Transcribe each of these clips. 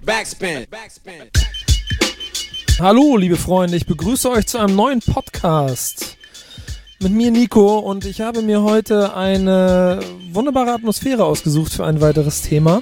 Backspin. Hallo, liebe Freunde, ich begrüße euch zu einem neuen Podcast mit mir, Nico, und ich habe mir heute eine wunderbare Atmosphäre ausgesucht für ein weiteres Thema.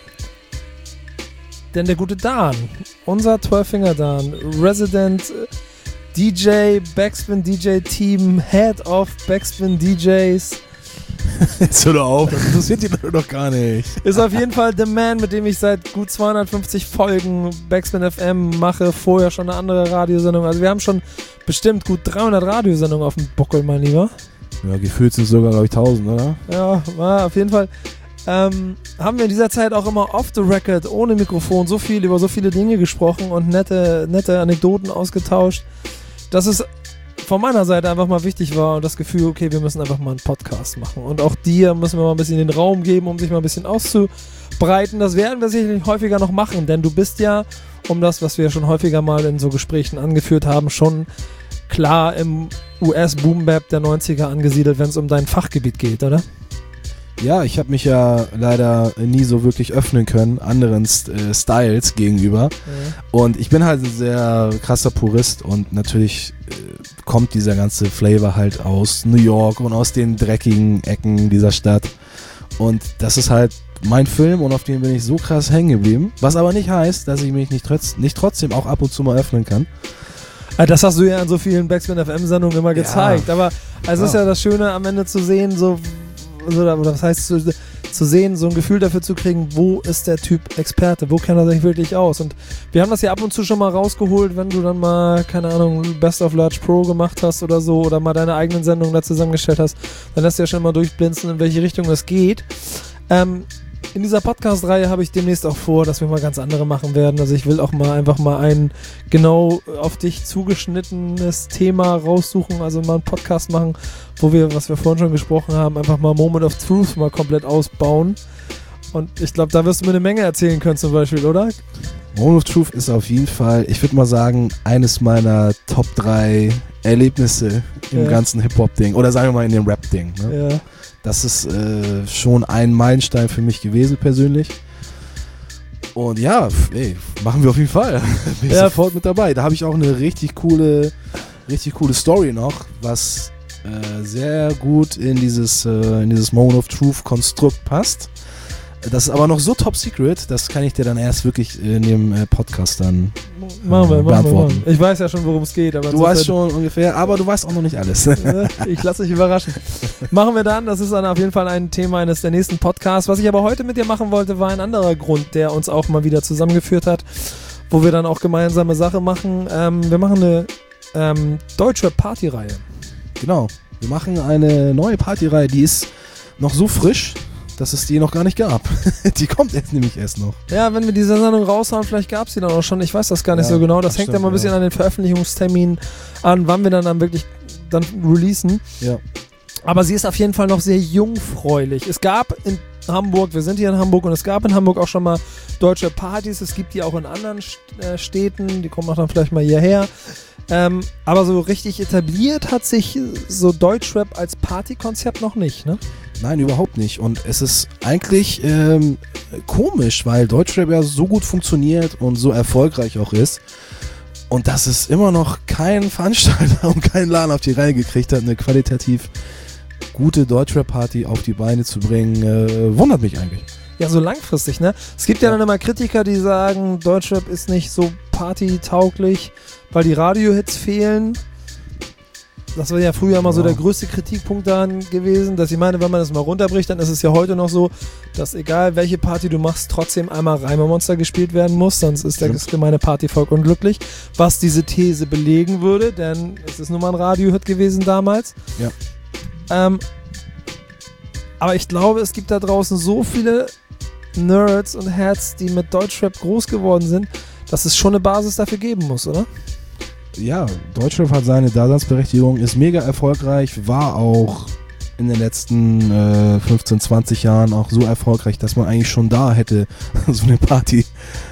Denn der gute Dan, unser 12-Finger Dan, Resident DJ, Backspin DJ Team, Head of Backspin DJs. Jetzt hör doch auf, das interessiert die Leute doch gar nicht. Ist auf jeden Fall the man, mit dem ich seit gut 250 Folgen Backspin FM mache, vorher schon eine andere Radiosendung. Also wir haben schon bestimmt gut 300 Radiosendungen auf dem Buckel, mein Lieber. Ja, gefühlt sind es sogar, glaube ich, 1000, oder? Ja, auf jeden Fall. Haben wir in dieser Zeit auch immer off the record, ohne Mikrofon, so viel über so viele Dinge gesprochen und nette Anekdoten ausgetauscht, dass es von meiner Seite einfach mal wichtig war und das Gefühl, okay, wir müssen einfach mal einen Podcast machen. Und auch dir müssen wir mal ein bisschen den Raum geben, um sich mal ein bisschen auszubreiten. Das werden wir sicherlich häufiger noch machen, denn du bist ja, um das, was wir schon häufiger mal in so Gesprächen angeführt haben, schon klar im US-Boom-Bap der 90er angesiedelt, wenn es um dein Fachgebiet geht, oder? Ja, ich habe mich ja leider nie so wirklich öffnen können, anderen Styles gegenüber. Ja. Und ich bin halt ein sehr krasser Purist und natürlich kommt dieser ganze Flavor halt aus New York und aus den dreckigen Ecken dieser Stadt. Und das ist halt mein Film und auf den bin ich so krass hängen geblieben. Was aber nicht heißt, dass ich mich nicht trotzdem auch ab und zu mal öffnen kann. Das hast du ja in so vielen Backspin FM-Sendungen immer gezeigt. Ja. Aber es ist ja das Schöne am Ende zu sehen, oder was heißt zu sehen, so ein Gefühl dafür zu kriegen, wo ist der Typ Experte, wo kennt er sich wirklich aus. Und wir haben das ja ab und zu schon mal rausgeholt, wenn du dann mal, keine Ahnung, Best of Large Pro gemacht hast oder so, oder mal deine eigenen Sendungen da zusammengestellt hast, dann lässt du ja schon mal durchblinzen, in welche Richtung es geht. In dieser Podcast-Reihe habe ich demnächst auch vor, dass wir mal ganz andere machen werden. Also ich will auch mal einfach mal ein genau auf dich zugeschnittenes Thema raussuchen, also mal einen Podcast machen, wo wir, was wir vorhin schon gesprochen haben, einfach mal Moment of Truth mal komplett ausbauen. Und ich glaube, da wirst du mir eine Menge erzählen können zum Beispiel, oder? Moment of Truth ist auf jeden Fall, ich würde mal sagen, eines meiner Top 3 Erlebnisse im ganzen Hip-Hop-Ding. Oder sagen wir mal in dem Rap-Ding. Ne? Ja. Das ist schon ein Meilenstein für mich gewesen persönlich. Und ja, machen wir auf jeden Fall. Bin ich sofort mit dabei. Da habe ich auch eine richtig coole Story noch, was sehr gut in dieses Moment of Truth Konstrukt passt. Das ist aber noch so top secret, das kann ich dir dann erst wirklich in dem Podcast dann beantworten. Ich weiß ja schon, worum es geht. Aber du weißt schon ungefähr, aber du weißt auch noch nicht alles. Ich lasse dich überraschen. Machen wir dann, das ist dann auf jeden Fall ein Thema eines der nächsten Podcasts. Was ich aber heute mit dir machen wollte, war ein anderer Grund, der uns auch mal wieder zusammengeführt hat, wo wir dann auch gemeinsame Sache machen. Wir machen eine Deutschrap-Party-Reihe. Genau, wir machen eine neue Party-Reihe, die ist noch so frisch, dass es die noch gar nicht gab. Die kommt jetzt nämlich erst noch. Ja, wenn wir diese Sendung raushauen, vielleicht gab es die dann auch schon. Ich weiß das gar nicht so genau. Das hängt ja mal ein bisschen an den Veröffentlichungsterminen an, wann wir dann wirklich releasen. Ja. Aber sie ist auf jeden Fall noch sehr jungfräulich. Es gab in Hamburg, wir sind hier in Hamburg, und es gab in Hamburg auch schon mal deutsche Partys. Es gibt die auch in anderen Städten. Die kommen auch dann vielleicht mal hierher. Aber so richtig etabliert hat sich so Deutschrap als Partykonzept noch nicht, ne? Nein, überhaupt nicht. Und es ist eigentlich komisch, weil Deutschrap ja so gut funktioniert und so erfolgreich auch ist. Und dass es immer noch kein Veranstalter und kein Laden auf die Reihe gekriegt hat, eine qualitativ gute Deutschrap-Party auf die Beine zu bringen, wundert mich eigentlich. Ja, so langfristig, ne? Es gibt ja dann immer Kritiker, die sagen, Deutschrap ist nicht so partytauglich, weil die Radiohits fehlen. Das war ja früher immer so der größte Kritikpunkt daran gewesen, dass ich meine, wenn man das mal runterbricht, dann ist es ja heute noch so, dass egal welche Party du machst, trotzdem einmal Reimermonster gespielt werden muss, sonst ist das gemeine Partyvolk unglücklich, was diese These belegen würde, denn es ist nun mal ein Radiohit gewesen damals. Ja. Aber ich glaube, es gibt da draußen so viele Nerds und Heads, die mit Deutschrap groß geworden sind, dass es schon eine Basis dafür geben muss, oder? Ja, Deutschrap hat seine Daseinsberechtigung, ist mega erfolgreich, war auch in den letzten 15, 20 Jahren auch so erfolgreich, dass man eigentlich schon da hätte so eine Party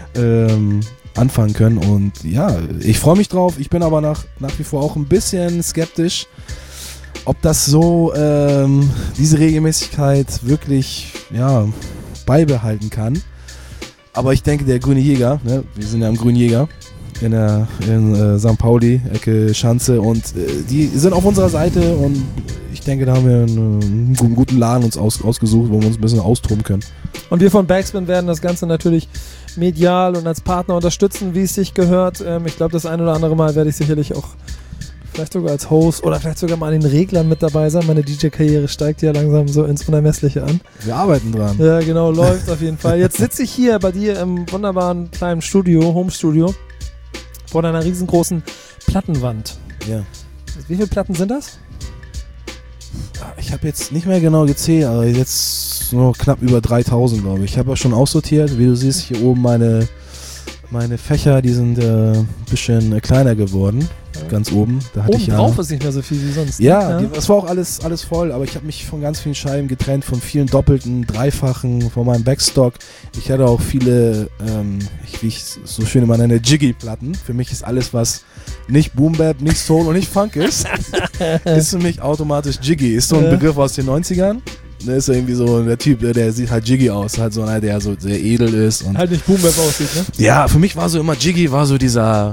anfangen können. Und ja, ich freue mich drauf. Ich bin aber nach wie vor auch ein bisschen skeptisch, ob das so diese Regelmäßigkeit wirklich beibehalten kann. Aber ich denke, der Grüne Jäger, ne? Wir sind ja am Grünen Jäger in St. Pauli, Ecke Schanze, und die sind auf unserer Seite, und ich denke, da haben wir einen guten Laden uns ausgesucht, wo wir uns ein bisschen austoben können. Und wir von Backspin werden das Ganze natürlich medial und als Partner unterstützen, wie es sich gehört. Ich glaube, das ein oder andere Mal werde ich sicherlich auch vielleicht sogar als Host oder vielleicht sogar mal an den Reglern mit dabei sein. Meine DJ-Karriere steigt ja langsam so ins Unermessliche an. Wir arbeiten dran. Ja, genau, läuft auf jeden Fall. Jetzt sitze ich hier bei dir im wunderbaren kleinen Studio, Home-Studio, vor deiner riesengroßen Plattenwand. Ja. Wie viele Platten sind das? Ich habe jetzt nicht mehr genau gezählt, aber jetzt nur knapp über 3000, glaube ich. Ich habe auch schon aussortiert. Wie du siehst, hier oben meine Fächer, die sind ein bisschen kleiner geworden. Ganz oben. Da hatte oben ich ja, drauf ist nicht mehr so viel wie sonst. Ja, das war auch alles voll, aber ich habe mich von ganz vielen Scheiben getrennt, von vielen doppelten, dreifachen, von meinem Backstock. Ich hatte auch viele, wie ich so schön immer nenne, Jiggy-Platten. Für mich ist alles, was nicht Boom Bap, nicht Soul und nicht Funk ist für mich automatisch Jiggy. Ist so ein Begriff aus den 90ern. Der ist irgendwie so der Typ, der sieht halt Jiggy aus, halt so einer, der so sehr edel ist. Und halt nicht Boom Bap aussieht, ne? Ja, für mich war so immer Jiggy, war so dieser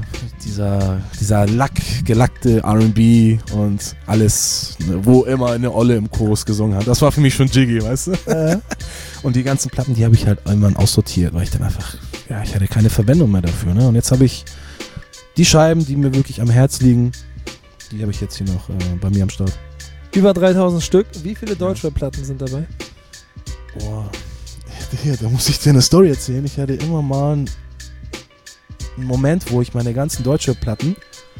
gelackte R&B und alles, ne, wo immer eine Olle im Chorus gesungen hat. Das war für mich schon Jiggy, weißt du? Und die ganzen Platten, die habe ich halt irgendwann aussortiert, weil ich dann einfach, ich hatte keine Verwendung mehr dafür, ne? Und jetzt habe ich die Scheiben, die mir wirklich am Herz liegen, die habe ich jetzt hier noch bei mir am Start. Über 3000 Stück. Wie viele Deutschrap-Platten sind dabei? Boah, da muss ich dir eine Story erzählen. Ich hatte immer mal einen Moment, wo ich meine ganzen Deutschrap-Platten,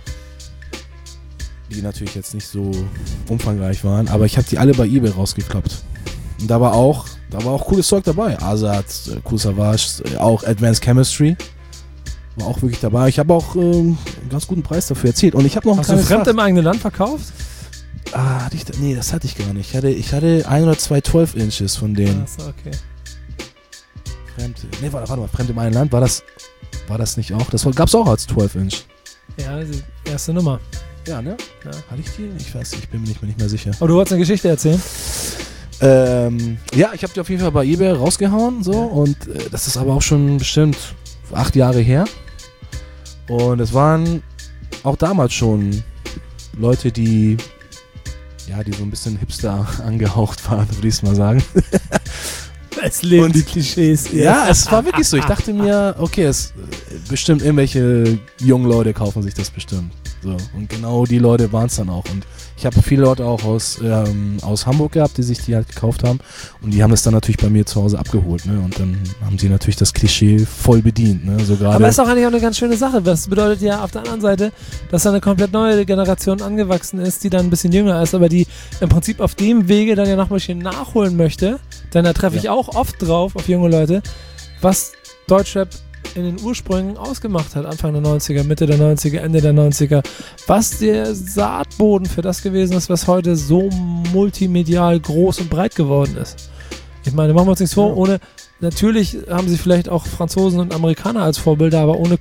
die natürlich jetzt nicht so umfangreich waren, aber ich habe die alle bei eBay rausgekloppt. Und da war auch cooles Zeug dabei. Azad, Kool Savas, auch Advanced Chemistry. War auch wirklich dabei. Ich habe auch einen ganz guten Preis dafür erzielt. Und ich habe noch Hast du fremd im eigenen Land verkauft? Nee, das hatte ich gar nicht. Ich hatte 1 oder 2 12-Inches von denen. Achso, okay. Warte mal, Fremd im eigenen Land, war das nicht auch? Das gab's auch als 12-Inch. Ja, die erste Nummer. Ja, ne? Ja. Hatte ich die? Ich weiß, ich bin mir nicht mehr sicher. Aber du wolltest eine Geschichte erzählen? Ja, ich habe die auf jeden Fall bei eBay rausgehauen, so, und das ist aber auch schon bestimmt 8 Jahre her. Und es waren auch damals schon Leute, die so ein bisschen hipster angehaucht waren, würde ich es mal sagen. Es leben die Klischees. Ja, es war wirklich so. Ich dachte mir, okay, es bestimmt irgendwelche jungen Leute kaufen sich das bestimmt. So. Und genau die Leute waren es dann auch. Und ich habe viele Leute auch aus Hamburg gehabt, die sich die halt gekauft haben. Und die haben das dann natürlich bei mir zu Hause abgeholt. Ne? Und dann haben sie natürlich das Klischee voll bedient. Ne? So aber ist auch eigentlich auch eine ganz schöne Sache. Das bedeutet ja auf der anderen Seite, dass da eine komplett neue Generation angewachsen ist, die dann ein bisschen jünger ist, aber die im Prinzip auf dem Wege dann ja noch ein bisschen nachholen möchte. Denn da treffe ich auch oft drauf, auf junge Leute, was Deutschrap in den Ursprüngen ausgemacht hat, Anfang der 90er, Mitte der 90er, Ende der 90er, was der Saatboden für das gewesen ist, was heute so multimedial groß und breit geworden ist. Ich meine, machen wir uns nichts vor, natürlich haben sie vielleicht auch Franzosen und Amerikaner als Vorbilder, aber ohne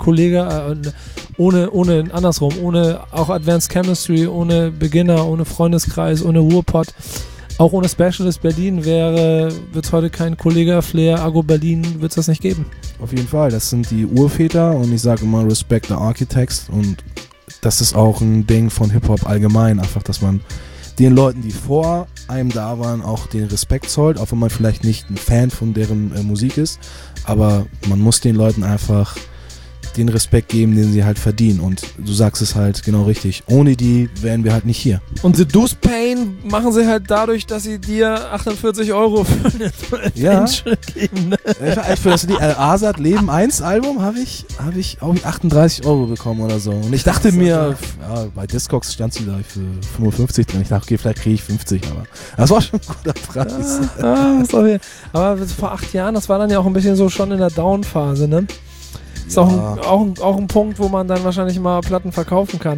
ohne auch Advanced Chemistry, ohne Beginner, ohne Freundeskreis, ohne Ruhrpott, auch ohne Specialist Berlin wird es heute kein Kollega, Flair, Agro Berlin, wird es das nicht geben. Auf jeden Fall, das sind die Urväter, und ich sage immer Respect the Architects, und das ist auch ein Ding von Hip-Hop allgemein, einfach, dass man den Leuten, die vor einem da waren, auch den Respekt zollt, auch wenn man vielleicht nicht ein Fan von deren Musik ist, aber man muss den Leuten einfach den Respekt geben, den sie halt verdienen, und du sagst es halt genau richtig. Ohne die wären wir halt nicht hier. Und The Deuce Pain machen sie halt dadurch, dass sie dir 48 € für eine Inch geben. Ne? Für das Azad Leben 1 Album habe ich auch 38 € bekommen oder so. Und ich dachte mir, bei Discogs stand sie da für 55 drin. Ich dachte, okay, vielleicht kriege ich 50, aber das war schon ein guter Preis. Aber vor 8 Jahren, das war dann ja auch ein bisschen so schon in der Down-Phase, ne? Ist auch ein Punkt, wo man dann wahrscheinlich mal Platten verkaufen kann.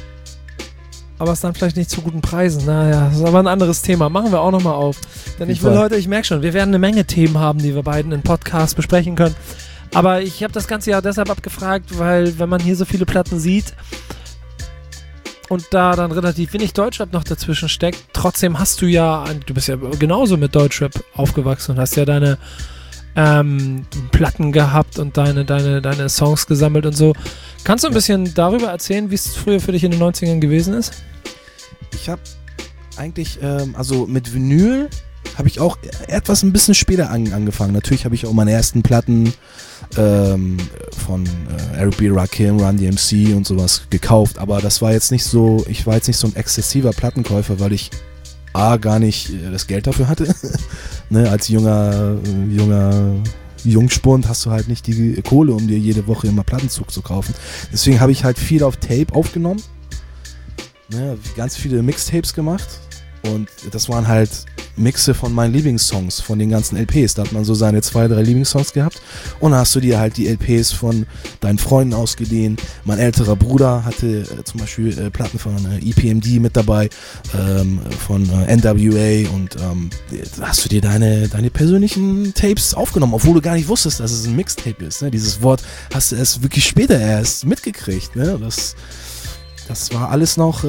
Aber es dann vielleicht nicht zu guten Preisen. Naja, das ist aber ein anderes Thema. Machen wir auch nochmal auf. Denn ich merke schon, wir werden eine Menge Themen haben, die wir beiden in Podcasts besprechen können. Aber ich habe das Ganze ja deshalb abgefragt, weil wenn man hier so viele Platten sieht und da dann relativ wenig Deutschrap noch dazwischen steckt, trotzdem hast du bist ja genauso mit Deutschrap aufgewachsen und hast ja deine Platten gehabt und deine Songs gesammelt und so. Kannst du ein bisschen darüber erzählen, wie es früher für dich in den 90ern gewesen ist? Ich habe eigentlich, also mit Vinyl habe ich auch etwas ein bisschen später angefangen. Natürlich habe ich auch meine ersten Platten von Eric B. Rakim, Run DMC und sowas gekauft, aber das war jetzt nicht so, ich war jetzt nicht so ein exzessiver Plattenkäufer, weil ich gar nicht das Geld dafür hatte. Ne, als junger Jungspund hast du halt nicht die Kohle, um dir jede Woche immer Plattenzug zu kaufen. Deswegen habe ich halt viel auf Tape aufgenommen. Ne, ganz viele Mixtapes gemacht. Und das waren halt Mixe von meinen Lieblingssongs, von den ganzen LPs. Da hat man so seine 2, 3 Lieblingssongs gehabt. Und dann hast du dir halt die LPs von deinen Freunden ausgeliehen. Mein älterer Bruder hatte zum Beispiel Platten von EPMD mit dabei, von NWA. Und da hast du dir deine persönlichen Tapes aufgenommen, obwohl du gar nicht wusstest, dass es ein Mixtape ist. Ne? Dieses Wort hast du erst wirklich später erst mitgekriegt. Ne? Das war alles noch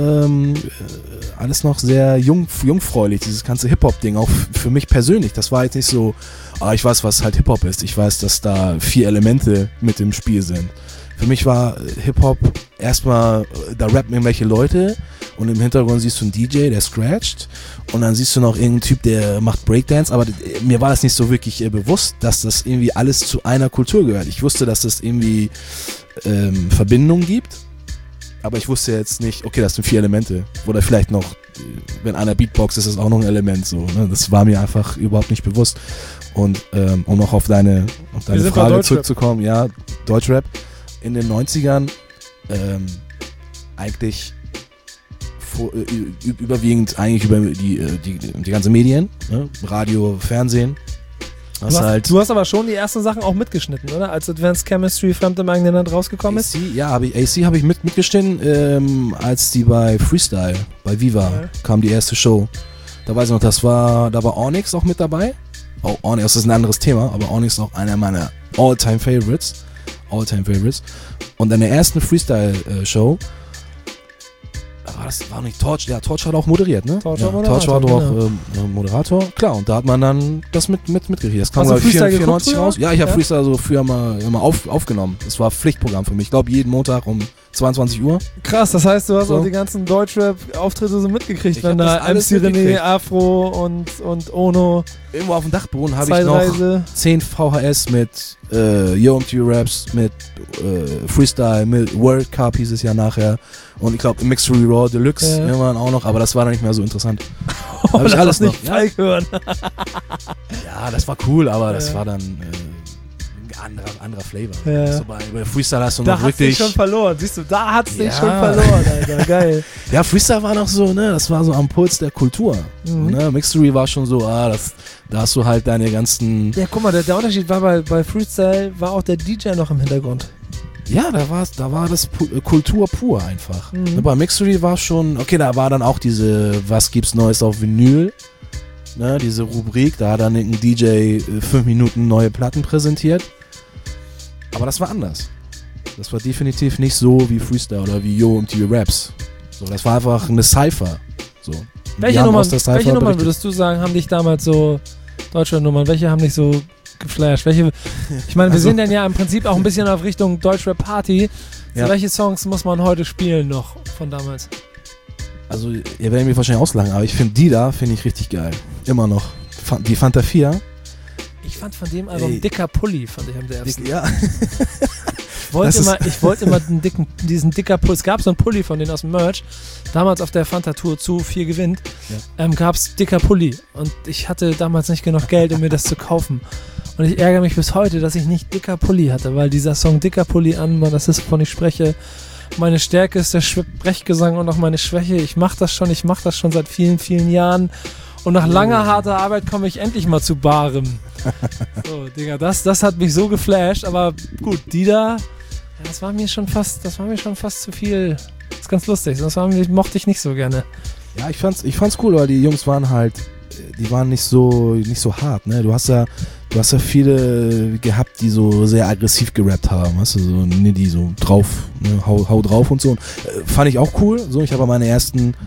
sehr jungfräulich, dieses ganze Hip-Hop-Ding, auch für mich persönlich. Das war jetzt nicht so, ich weiß, was halt Hip-Hop ist. Ich weiß, dass da 4 Elemente mit im Spiel sind. Für mich war Hip-Hop erstmal, da rappen irgendwelche Leute und im Hintergrund siehst du einen DJ, der scratcht und dann siehst du noch irgendeinen Typ, der macht Breakdance, aber mir war das nicht so wirklich bewusst, dass das irgendwie alles zu einer Kultur gehört. Ich wusste, dass es irgendwie Verbindungen gibt. Aber ich wusste jetzt nicht, okay, das sind 4 Elemente. Oder vielleicht noch, wenn einer Beatbox ist, ist das auch noch ein Element. So, ne? Das war mir einfach überhaupt nicht bewusst. Und um noch auf deine Frage zurückzukommen, ja, Deutschrap in den 90ern eigentlich überwiegend eigentlich über die ganzen Medien, ne? Radio, Fernsehen. Du hast aber schon die ersten Sachen auch mitgeschnitten, oder? Als Advanced Chemistry Fremd im eigenen Land rausgekommen ist? AC habe ich mitgeschnitten, als die bei Freestyle, bei Viva, kam die erste Show. Da weiß ich noch, da war Onyx auch mit dabei. Oh, Onyx, das ist ein anderes Thema, aber Onyx ist auch einer meiner All-Time Favorites. Und in der ersten Freestyle-Show, das war nicht Torch, ja, Torch hat auch moderiert, ne? Torch war doch auch Moderator. Klar, und da hat man dann das mitgekriegt. Das kam, glaube ich, 94 raus. Ja, ich habe Freestyle so früher mal aufgenommen. Das war Pflichtprogramm für mich. Ich glaube, jeden Montag um 22 Uhr. Krass, das heißt, du hast auch die ganzen Deutschrap-Auftritte so mitgekriegt, wenn da MC René, Afro und Ono. Irgendwo auf dem Dachboden habe ich noch 10 VHS mit Yo MTV Raps, mit Freestyle, mit World Cup hieß es ja nachher. Und ich glaube Mixery Raw Deluxe irgendwann auch noch, aber das war dann nicht mehr so interessant. Habe ich alles nicht Falk hören. Ja, das war cool, aber das war dann anderer Flavor. Ja. So bei Freestyle hast du noch wirklich... Da hat's dich schon verloren, siehst du, da hat's dich schon verloren, Alter, geil. Ja, Freestyle war noch so, ne, das war so am Puls der Kultur. Ne? Mixery war schon so, da hast du halt deine ganzen... Ja, guck mal, der Unterschied war bei Freestyle, war auch der DJ noch im Hintergrund. Ja, da war das Kultur pur einfach. Bei Mixery war schon, okay, da war dann auch diese, was gibt's Neues auf Vinyl, ne, diese Rubrik, da hat dann ein DJ 5 Minuten neue Platten präsentiert. Aber das war anders. Das war definitiv nicht so wie Freestyle oder wie Yo MTV Raps. So, das war einfach eine Cypher. So. Welche Nummern würdest du sagen, haben dich damals so, Deutschrap-Nummern, welche haben dich so geflasht? Ich meine, wir sind dann ja im Prinzip auch ein bisschen auf Richtung Deutschrap-Party. So, welche Songs muss man heute spielen noch von damals? Also, ihr werdet mich wahrscheinlich auslachen, aber ich finde die da, richtig geil. Immer noch. Die Fanta 4. Ich fand von dem Album Dicker Pulli, fand ich am ersten. Ja. Ich wollte immer diesen Dicker Pulli, es gab so einen Pulli von denen aus dem Merch, damals auf der Fanta-Tour zu 4 gewinnt, gab es Dicker Pulli und ich hatte damals nicht genug Geld, um mir das zu kaufen. Und ich ärgere mich bis heute, dass ich nicht Dicker Pulli hatte, weil dieser Song Dicker Pulli das ist, wovon ich spreche. Meine Stärke ist der Sprechgesang und auch meine Schwäche. Ich mache das schon seit vielen, vielen Jahren. Und nach langer, harter Arbeit komme ich endlich mal zu Barem. So, Digga, das hat mich so geflasht, aber gut, die da, das war mir schon fast zu viel. Das ist ganz lustig, mochte ich nicht so gerne. Ja, ich fand's cool, weil die Jungs waren halt, die waren nicht so hart, ne? Du hast ja viele gehabt, die so sehr aggressiv gerappt haben, weißt du, so, die so drauf, ne, hau drauf und so. Und, fand ich auch cool, so, ich habe meine ersten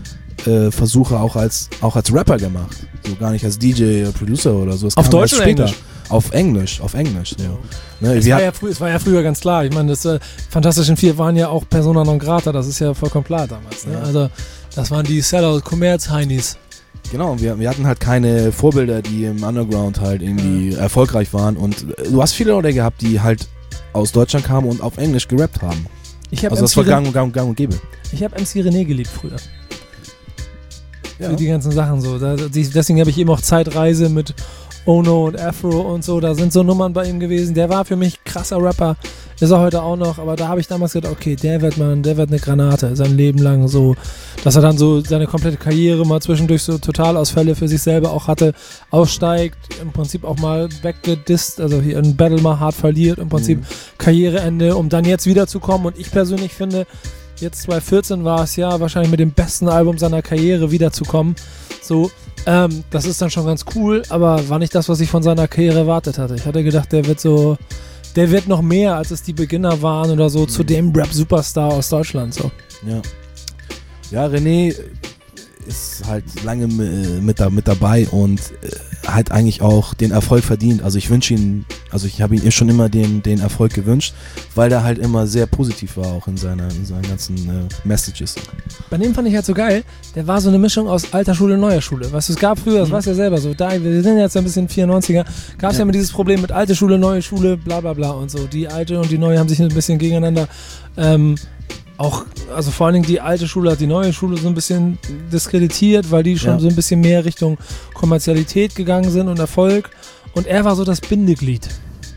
Versuche auch als Rapper gemacht. So gar nicht als DJ oder Producer oder so. Auf Deutsch oder Englisch? Auf Englisch, ja. Ne, es war ja früher ganz klar. Ich meine, das Fantastischen Vier waren ja auch Persona non grata. Das ist ja vollkommen klar damals. Ne? Ja. Also das waren die Sellout-Kommerz-Heinis. Genau, wir hatten halt keine Vorbilder, die im Underground halt irgendwie erfolgreich waren. Und du hast viele Leute gehabt, die halt aus Deutschland kamen und auf Englisch gerappt haben. Also das war gang und gäbe. Ich habe MC René geliebt früher. Ja. Für die ganzen Sachen so. Deswegen habe ich eben auch Zeitreise mit Ono und Afro und so. Da sind so Nummern bei ihm gewesen. Der war für mich krasser Rapper. Ist er heute auch noch. Aber da habe ich damals gedacht, okay, der wird eine Granate. Sein Leben lang so. Dass er dann so seine komplette Karriere mal zwischendurch so Totalausfälle für sich selber auch hatte. Aussteigt. Im Prinzip auch mal weggedisst. Also hier ein Battle mal hart verliert. Im Prinzip Karriereende. Um dann jetzt wiederzukommen. Und ich persönlich finde, jetzt 2014 war es ja wahrscheinlich mit dem besten Album seiner Karriere wiederzukommen. So, das ist dann schon ganz cool, aber war nicht das, was ich von seiner Karriere erwartet hatte. Ich hatte gedacht, der wird noch mehr, als es die Beginner waren oder so, zu dem Rap-Superstar aus Deutschland. So. Ja, René ist halt lange mit dabei und hat eigentlich auch den Erfolg verdient. Also ich wünsche ihm, ich habe ihm schon immer den Erfolg gewünscht, weil der halt immer sehr positiv war, auch in seinen ganzen Messages. Bei dem fand ich halt so geil, der war so eine Mischung aus alter Schule, neuer Schule. Was es gab früher, das weißt du ja selber so, wir sind jetzt ein bisschen 94er, gab es ja immer dieses Problem mit alte Schule, neue Schule, bla bla bla und so. Die alte und die neue haben sich ein bisschen gegeneinander also vor allen Dingen die alte Schule hat die neue Schule so ein bisschen diskreditiert, weil die schon so ein bisschen mehr Richtung Kommerzialität gegangen sind und Erfolg. Und er war so das Bindeglied.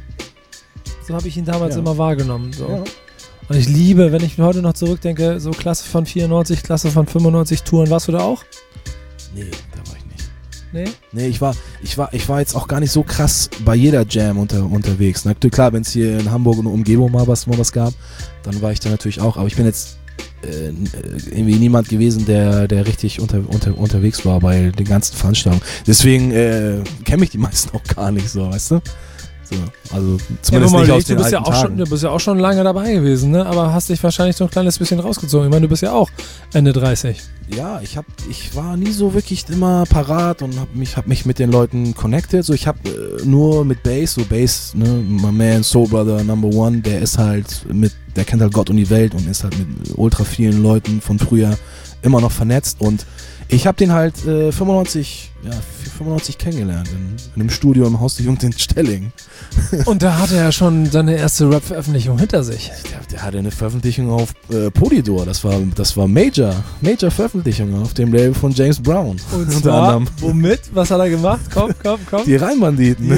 So habe ich ihn damals immer wahrgenommen. So. Ja. Und ich liebe, wenn ich heute noch zurückdenke, so Klasse von 94, Klasse von 95 Touren. Warst du da auch? Nee, da war ich nicht. Nee, ich war jetzt auch gar nicht so krass bei jeder Jam unterwegs. Na klar, wenn es hier in Hamburg und Umgebung mal was gab, dann war ich da natürlich auch. Aber ich bin jetzt irgendwie niemand gewesen, der richtig unterwegs war bei den ganzen Veranstaltungen. Deswegen kenne ich die meisten auch gar nicht so, weißt du? So, also zumindest nicht aus den alten Tagen. Du bist ja auch schon lange dabei gewesen, ne? Aber hast dich wahrscheinlich so ein kleines bisschen rausgezogen. Ich meine, du bist ja auch Ende 30. Ja, ich war nie so wirklich immer parat und hab mich mit den Leuten connected. So, ich habe nur mit Bass, ne, my man, Soul Brother, Number One, der kennt halt Gott und die Welt und ist halt mit ultra vielen Leuten von früher immer noch vernetzt und ich habe den halt 95 kennengelernt in einem Studio im Haus der Jugend in Stelling. Und da hatte er schon seine erste Rap-Veröffentlichung hinter sich. Der hatte eine Veröffentlichung auf Polydor. Das war Major-Veröffentlichung auf dem Label von James Brown. Und zwar, womit? Was hat er gemacht? Komm. Die Rheinbanditen.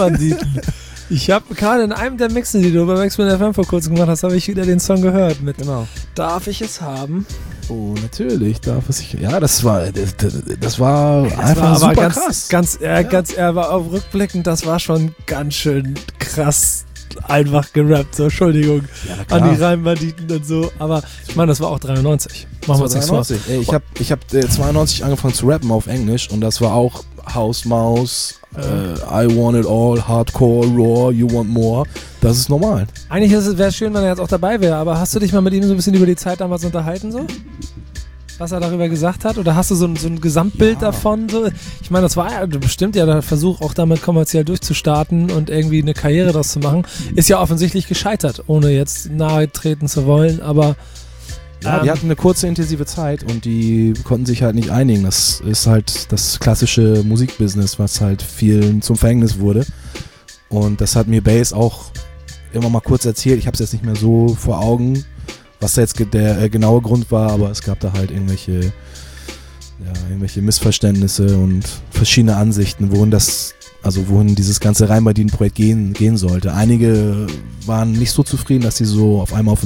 Ich habe gerade in einem der Mixe, die du bei Maxman FM vor kurzem gemacht hast, habe ich wieder den Song gehört mit. Genau. Darf ich es haben? Oh, natürlich darf es sich. Ja, das war einfach super krass. Ganz aber rückblickend, das war schon ganz schön krass einfach gerappt. So, Entschuldigung an die Rheinbanditen und so. Aber ich meine, das war auch 93. Machen wir uns nichts vor. Ich hab 92 angefangen zu rappen auf Englisch und das war auch House Mouse. I want it all, Hardcore, Raw, you want more. Das ist normal. Eigentlich wäre es schön, wenn er jetzt auch dabei wäre, aber hast du dich mal mit ihm so ein bisschen über die Zeit damals unterhalten, so? Was er darüber gesagt hat? Oder hast du so ein Gesamtbild davon? So? Ich meine, das war ja bestimmt ja der Versuch, auch damit kommerziell durchzustarten und irgendwie eine Karriere daraus zu machen. Ist ja offensichtlich gescheitert, ohne jetzt nahe treten zu wollen, aber ja, die hatten eine kurze, intensive Zeit und die konnten sich halt nicht einigen. Das ist halt das klassische Musikbusiness, was halt vielen zum Verhängnis wurde. Und das hat mir Bass auch immer mal kurz erzählt. Ich habe es jetzt nicht mehr so vor Augen, was da jetzt der genaue Grund war, aber es gab da halt irgendwelche Missverständnisse und verschiedene Ansichten, wohin dieses ganze Rheinbanditen-Projekt gehen sollte. Einige waren nicht so zufrieden, dass sie so auf einmal auf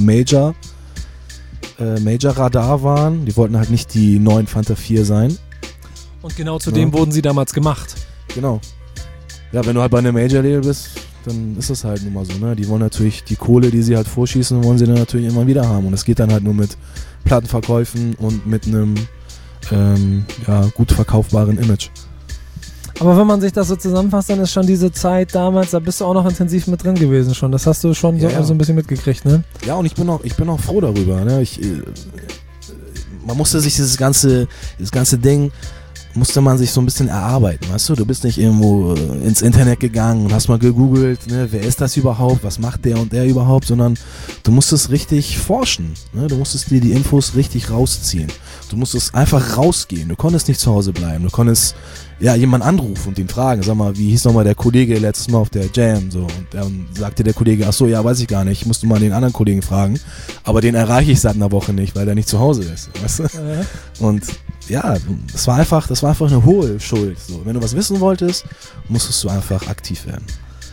Major-Radar waren. Die wollten halt nicht die neuen Fanta 4 sein. Und genau zu dem wurden sie damals gemacht. Genau. Ja, wenn du halt bei einem Major-Label bist, dann ist das halt nun mal so, ne? Die wollen natürlich die Kohle, die sie halt vorschießen, wollen sie dann natürlich immer wieder haben. Und das geht dann halt nur mit Plattenverkäufen und mit einem gut verkaufbaren Image. Aber wenn man sich das so zusammenfasst, dann ist schon diese Zeit damals, da bist du auch noch intensiv mit drin gewesen schon. Das hast du schon so ein bisschen mitgekriegt, ne? Ja, und ich bin auch froh darüber, ne? man musste sich dieses ganze Ding, musste man sich so ein bisschen erarbeiten, weißt du? Du bist nicht irgendwo ins Internet gegangen und hast mal gegoogelt, ne, wer ist das überhaupt, was macht der und der überhaupt, sondern du musstest richtig forschen, ne? Du musstest dir die Infos richtig rausziehen. Du musstest einfach rausgehen, du konntest nicht zu Hause bleiben, du konntest jemanden anrufen und ihn fragen, sag mal, wie hieß nochmal der Kollege letztes Mal auf der Jam, so, und dann sagte der Kollege, ach so, ja, weiß ich gar nicht, ich musste mal den anderen Kollegen fragen, aber den erreiche ich seit einer Woche nicht, weil der nicht zu Hause ist, weißt du? Ja. Und ja, das war einfach eine hohe Schuld, so. Wenn du was wissen wolltest, musstest du einfach aktiv werden.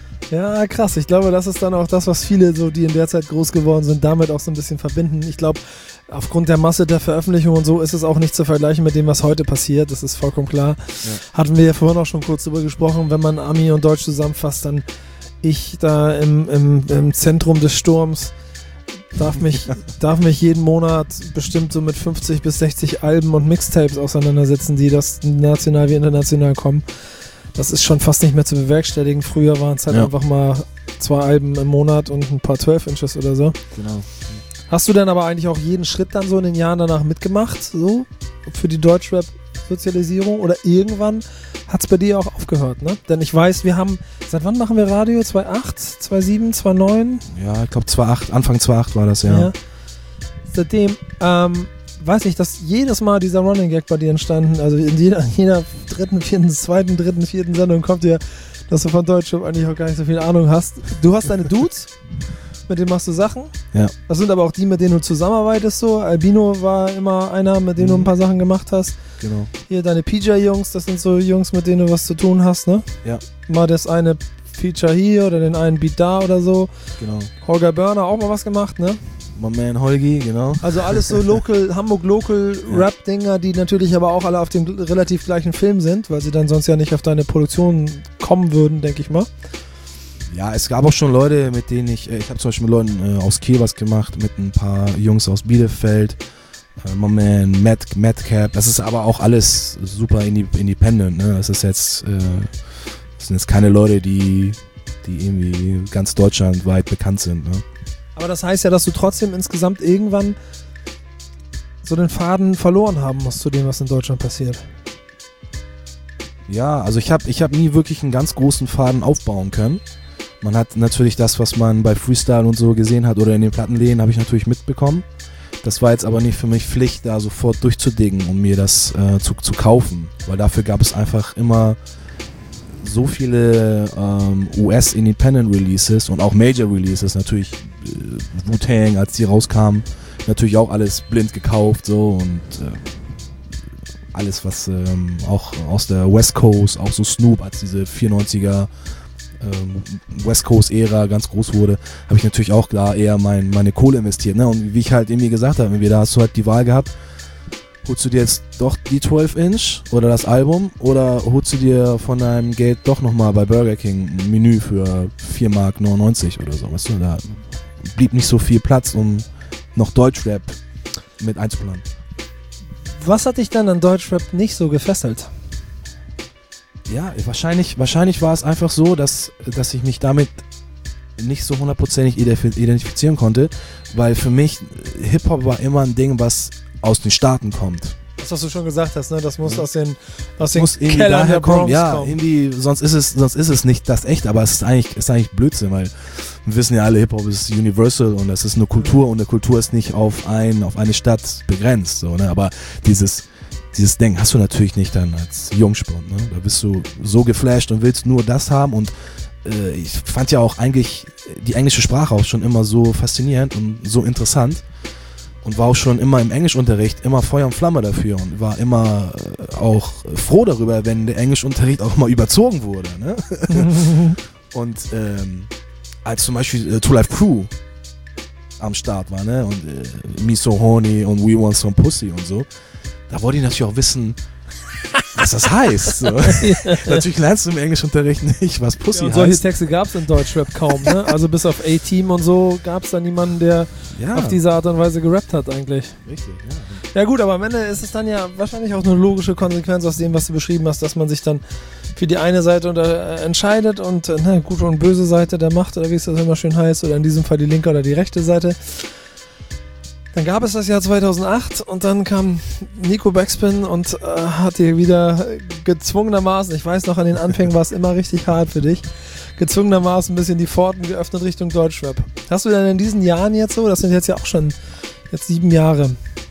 Ja, krass. Ich glaube, das ist dann auch das, was viele, so die in der Zeit groß geworden sind, damit auch so ein bisschen verbinden. Ich glaube, aufgrund der Masse der Veröffentlichung und so ist es auch nicht zu vergleichen mit dem, was heute passiert. Das ist vollkommen klar. Ja. Hatten wir ja vorhin auch schon kurz drüber gesprochen. Wenn man Ami und Deutsch zusammenfasst, dann ich da im Zentrum des Sturms darf mich jeden Monat bestimmt so mit 50 bis 60 Alben und Mixtapes auseinandersetzen, die das national wie international kommen. Das ist schon fast nicht mehr zu bewerkstelligen. Früher waren es halt einfach mal 2 Alben im Monat und ein paar 12 Inches oder so. Genau. Hast du denn aber eigentlich auch jeden Schritt dann so in den Jahren danach mitgemacht, so für die Deutschrap-Sozialisierung? Oder irgendwann hat es bei dir auch aufgehört, ne? Denn ich weiß, seit wann machen wir Radio? 2008, 2007, 2009? Ja, ich glaube 2008, Anfang 2008 war das, ja. Seitdem, weiß ich, dass jedes Mal dieser Running Gag bei dir entstanden, also in jeder dritten, vierten Sendung kommt dir, dass du von Deutschrap eigentlich auch gar nicht so viel Ahnung hast. Du hast deine Dudes, mit denen machst du Sachen. Ja. Das sind aber auch die, mit denen du zusammenarbeitest, so. Albino war immer einer, mit dem du ein paar Sachen gemacht hast. Genau. Hier deine PJ-Jungs, das sind so Jungs, mit denen du was zu tun hast, ne? Ja. Mal das eine Feature hier oder den einen Beat da oder so. Genau. Holger Börner auch mal was gemacht, ne? My man Holgi, genau. Also alles so Hamburg-Local-Rap-Dinger, die natürlich aber auch alle auf dem relativ gleichen Film sind, weil sie dann sonst ja nicht auf deine Produktion kommen würden, denke ich mal. Ja, es gab auch schon Leute, mit denen ich habe zum Beispiel mit Leuten aus Kiel was gemacht, mit ein paar Jungs aus Bielefeld, my man Madcap, das ist aber auch alles super independent, ne? Das sind jetzt keine Leute, die irgendwie ganz deutschlandweit bekannt sind, ne? Aber das heißt ja, dass du trotzdem insgesamt irgendwann so den Faden verloren haben musst zu dem, was in Deutschland passiert. Ja, also ich hab nie wirklich einen ganz großen Faden aufbauen können. Man hat natürlich das, was man bei Freestyle und so gesehen hat oder in den Plattenläden, habe ich natürlich mitbekommen. Das war jetzt aber nicht für mich Pflicht, da sofort durchzudingen, um mir das zu kaufen. Weil dafür gab es einfach immer so viele US-Independent-Releases und auch Major-Releases, natürlich Wu-Tang, als die rauskamen, natürlich auch alles blind gekauft, so, und alles, was auch aus der West Coast, auch so Snoop, als diese 94er West Coast-Ära ganz groß wurde, habe ich natürlich auch da eher meine Kohle investiert, ne? Und wie ich halt irgendwie gesagt habe, da hast du halt die Wahl gehabt, holst du dir jetzt doch die 12-Inch oder das Album oder holst du dir von deinem Geld doch nochmal bei Burger King ein Menü für 4,99 Mark oder so, weißt du, da blieb nicht so viel Platz, um noch Deutschrap mit einzuplanen. Was hat dich dann an Deutschrap nicht so gefesselt? Ja, wahrscheinlich war es einfach so, dass ich mich damit nicht so hundertprozentig identifizieren konnte, weil für mich Hip-Hop war immer ein Ding, was aus den Staaten kommt. Das, was du schon gesagt hast, ne? Das muss aus den Kellern der Bronx kommen. Ja, irgendwie, sonst ist es nicht das echt, aber es ist eigentlich Blödsinn, weil wir wissen ja alle, Hip-Hop ist universal und das ist eine Kultur und eine Kultur ist nicht auf eine Stadt begrenzt, so, ne? Aber dieses Ding hast du natürlich nicht dann als Jungspund, ne? Da bist du so geflasht und willst nur das haben und ich fand ja auch eigentlich die englische Sprache auch schon immer so faszinierend und so interessant und war auch schon immer im Englischunterricht immer Feuer und Flamme dafür und war immer auch froh darüber, wenn der Englischunterricht auch mal überzogen wurde, ne? Und als zum Beispiel Two Live Crew am Start war, ne? Und Me So Horny und We Want Some Pussy und so, da wollte ich natürlich auch wissen, was das heißt. So. Natürlich lernst du im Englischunterricht nicht, was Pussy heißt. Solche Texte gab es in Deutschrap kaum, ne? Also bis auf A-Team und so gab es da niemanden, der auf diese Art und Weise gerappt hat eigentlich. Richtig, ja. Ja gut, aber am Ende ist es dann ja wahrscheinlich auch eine logische Konsequenz aus dem, was du beschrieben hast, dass man sich dann für die eine Seite entscheidet und gute und böse Seite der Macht oder wie es das immer schön heißt, oder in diesem Fall die linke oder die rechte Seite. Dann gab es das Jahr 2008 und dann kam Nico Backspin und hat dir wieder gezwungenermaßen, ich weiß noch, an den Anfängen war es immer richtig hart für dich, gezwungenermaßen ein bisschen die Pforten geöffnet Richtung Deutschrap. Hast du denn in diesen Jahren jetzt so, das sind jetzt ja auch schon jetzt 7 Jahre,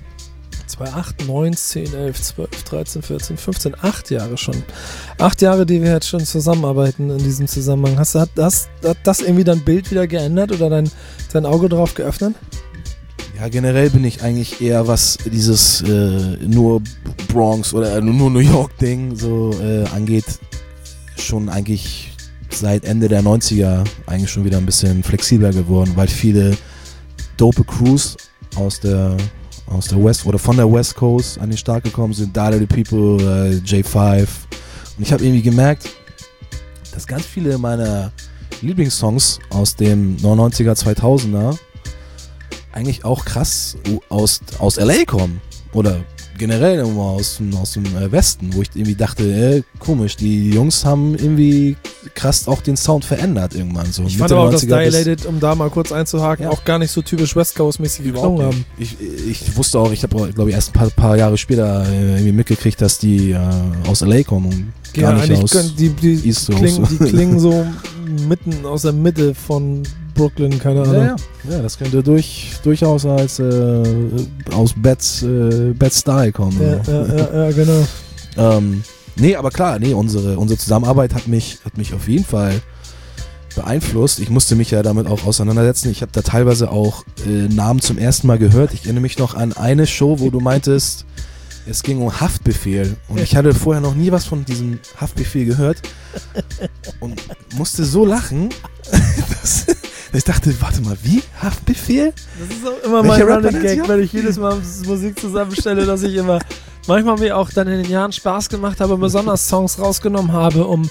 2008, 9, 10, 11, 12, 13, 14, 15, 8 Jahre schon. 8 Jahre, die wir jetzt schon zusammenarbeiten in diesem Zusammenhang. Hat das irgendwie dein Bild wieder geändert oder dein Auge drauf geöffnet? Ja, generell bin ich eigentlich eher, was dieses nur Bronx oder nur New York Ding so angeht, schon eigentlich seit Ende der 90er eigentlich schon wieder ein bisschen flexibler geworden, weil viele dope Crews aus der West oder von der West Coast an den Start gekommen sind, Dada the People, J5, und ich habe irgendwie gemerkt, dass ganz viele meiner Lieblingssongs aus dem 99er, 2000er eigentlich auch krass aus LA kommen oder generell irgendwo aus dem Westen, wo ich irgendwie dachte, komisch, die Jungs haben irgendwie krass auch den Sound verändert irgendwann. So ich fand aber auch, dass Dilated, um da mal kurz einzuhaken, auch gar nicht so typisch West Coast-mäßig geklungen haben. Ich wusste auch, ich habe glaube ich erst ein paar Jahre später irgendwie mitgekriegt, dass die aus LA kommen und gar nicht aus East Coast. Die klingen so mitten aus der Mitte von Brooklyn, keine Ahnung. Ja, das könnte durchaus als aus Bed-Stuy kommen. Ja, genau. Nee, aber klar, unsere Zusammenarbeit hat mich auf jeden Fall beeinflusst. Ich musste mich ja damit auch auseinandersetzen. Ich habe da teilweise auch Namen zum ersten Mal gehört. Ich erinnere mich noch an eine Show, wo du meintest, es ging um Haftbefehl. Und ich hatte vorher noch nie was von diesem Haftbefehl gehört. Und musste so lachen, dass ich dachte, warte mal, wie? Haftbefehl? Das ist auch immer mein Running Gag, wenn ich jedes Mal Musik zusammenstelle, dass ich immer manchmal mir auch dann in den Jahren Spaß gemacht habe, besonders Songs rausgenommen habe, um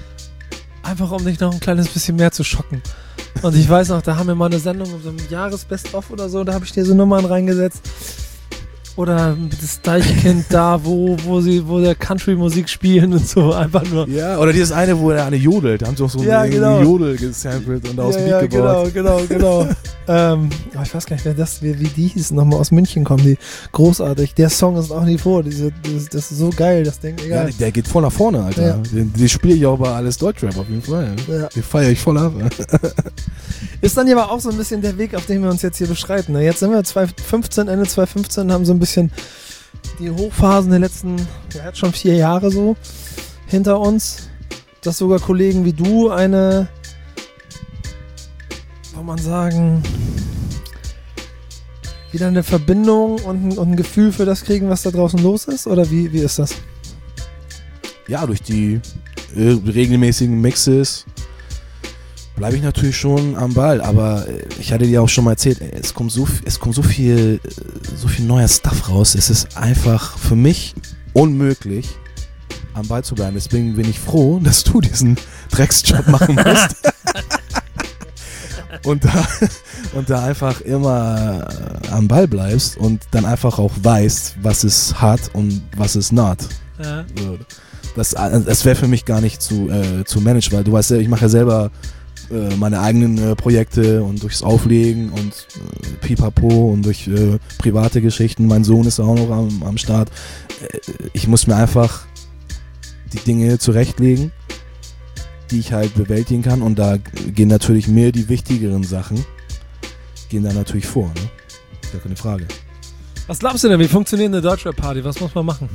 dich noch ein kleines bisschen mehr zu schocken. Und ich weiß noch, da haben wir mal eine Sendung, so ein Jahres-Best-of oder so, da habe ich dir so Nummern reingesetzt. Oder das Deichkind da, wo der Country-Musik spielen und so, einfach nur. Ja, oder dieses eine, wo der eine jodelt, da haben sie auch so einen Jodel gesampelt und aus dem Beat gebaut. Genau. Ich weiß gar nicht, wie die hießen, nochmal aus München kommen, die großartig. Der Song ist auch nie vor, das ist so geil, das Ding, egal. Ja, der geht voll nach vorne, Alter. Ja. Den spiele ich auch bei alles Deutschrap auf jeden Fall. Ja. Den feiere ich voll ab. Ist dann aber auch so ein bisschen der Weg, auf den wir uns jetzt hier beschreiten. Jetzt sind wir Ende 2015, haben so ein bisschen die Hochphasen der letzten, jetzt schon 4 Jahre so hinter uns, dass sogar Kollegen wie du soll man sagen, wieder eine Verbindung und ein Gefühl für das kriegen, was da draußen los ist? Oder wie ist das? Ja, durch die regelmäßigen Mixes bleibe ich natürlich schon am Ball, aber ich hatte dir auch schon mal erzählt, es kommt so viel neuer Stuff raus. Es ist einfach für mich unmöglich, am Ball zu bleiben. Deswegen bin ich froh, dass du diesen Drecksjob machen musst. und da einfach immer am Ball bleibst und dann einfach auch weißt, was ist hart und was ist not. Ja. So, das wäre für mich gar nicht zu managen, weil du weißt ja, ich mache ja selber meine eigenen Projekte und durchs Auflegen und Pipapo und durch private Geschichten. Mein Sohn ist auch noch am Start. Ich muss mir einfach die Dinge zurechtlegen, die ich halt bewältigen kann, und da gehen natürlich mir die wichtigeren Sachen, gehen da natürlich vor, ne? Gar keine Frage. Was glaubst du denn, wie funktioniert eine Deutschrap-Party? Was muss man machen?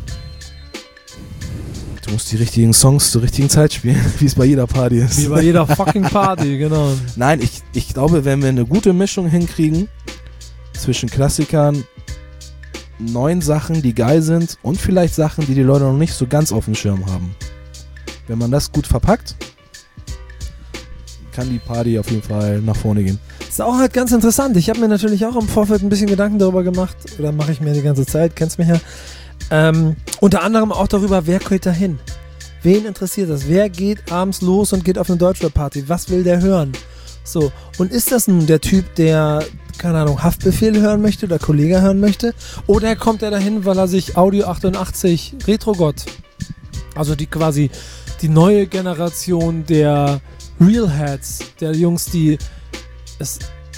Du musst die richtigen Songs zur richtigen Zeit spielen, wie es bei jeder Party ist. Wie bei jeder fucking Party, genau. Nein, ich glaube, wenn wir eine gute Mischung hinkriegen zwischen Klassikern, neuen Sachen, die geil sind, und vielleicht Sachen, die Leute noch nicht so ganz auf dem Schirm haben. Wenn man das gut verpackt, kann die Party auf jeden Fall nach vorne gehen. Das ist auch halt ganz interessant. Ich habe mir natürlich auch im Vorfeld ein bisschen Gedanken darüber gemacht, oder mache ich mir die ganze Zeit, kennst mich ja. Unter anderem auch darüber, wer geht da hin? Wen interessiert das? Wer geht abends los und geht auf eine Deutschrap-Party? Was will der hören? So, und ist das nun der Typ, der, keine Ahnung, Haftbefehl hören möchte oder Kollege hören möchte? Oder kommt er dahin, weil er sich Audio 88 Retrogott, also quasi die neue Generation der Realheads, der Jungs, die es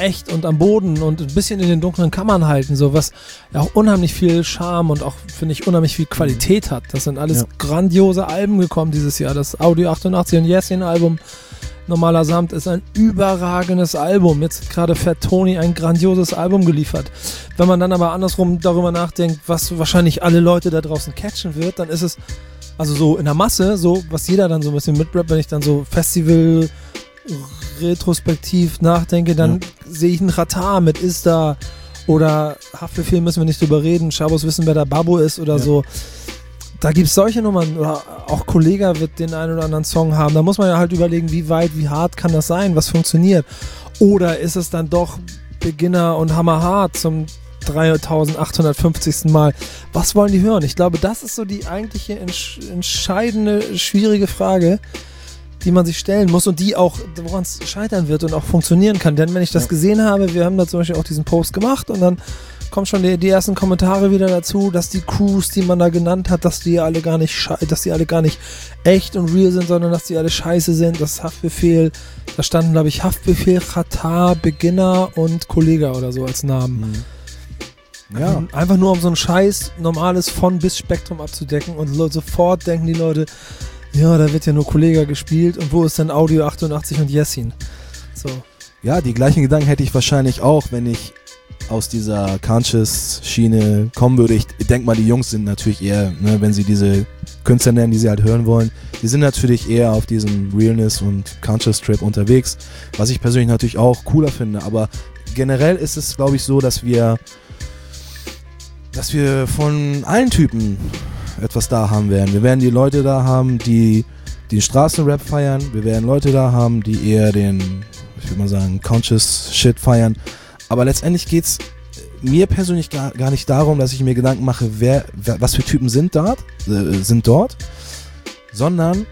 echt und am Boden und ein bisschen in den dunklen Kammern halten, so was ja auch unheimlich viel Charme und auch, finde ich, unheimlich viel Qualität hat. Das sind alles grandiose Alben gekommen dieses Jahr. Das Audio 88 und Jessin Album Normaler Samt ist ein überragendes Album. Jetzt gerade Fat Tony ein grandioses Album geliefert. Wenn man dann aber andersrum darüber nachdenkt, was wahrscheinlich alle Leute da draußen catchen wird, dann ist es also so in der Masse, so was jeder dann so ein bisschen mitrappt, wenn ich dann so Festival retrospektiv nachdenke, dann sehe ich einen Ratar mit Ist da oder Haftbefehl müssen wir nicht drüber reden, Schabos wissen, wer der Babbo ist oder so. Da gibt es solche Nummern, oder auch Kollega wird den einen oder anderen Song haben. Da muss man ja halt überlegen, wie weit, wie hart kann das sein, was funktioniert. Oder ist es dann doch Beginner und hammerhart zum 3850. Mal. Was wollen die hören? Ich glaube, das ist so die eigentliche entscheidende, schwierige Frage, die man sich stellen muss und die auch, woran es scheitern wird und auch funktionieren kann. Denn wenn ich das gesehen habe, wir haben da zum Beispiel auch diesen Post gemacht und dann kommen schon die ersten Kommentare wieder dazu, dass die Crews, die man da genannt hat, dass die alle gar nicht echt und real sind, sondern dass die alle scheiße sind. Das Haftbefehl, da standen, glaube ich, Haftbefehl, Ratar, Beginner und Kollega oder so als Namen. Ja. Einfach nur um so ein scheiß normales von bis Spektrum abzudecken und sofort denken die Leute, ja, da wird ja nur Kollega gespielt und wo ist denn Audio 88 und Jessin? So. Ja, die gleichen Gedanken hätte ich wahrscheinlich auch, wenn ich aus dieser Conscious-Schiene kommen würde. Ich denke mal, die Jungs sind natürlich eher, ne, wenn sie diese Künstler nennen, die sie halt hören wollen, die sind natürlich eher auf diesem Realness- und Conscious-Trip unterwegs, was ich persönlich natürlich auch cooler finde, aber generell ist es, glaube ich, so, dass wir von allen Typen etwas da haben werden. Wir werden die Leute da haben, die den Straßenrap feiern, wir werden Leute da haben, die eher den, ich würde mal sagen, Conscious Shit feiern. Aber letztendlich geht es mir persönlich gar nicht darum, dass ich mir Gedanken mache, was für Typen sind dort, sondern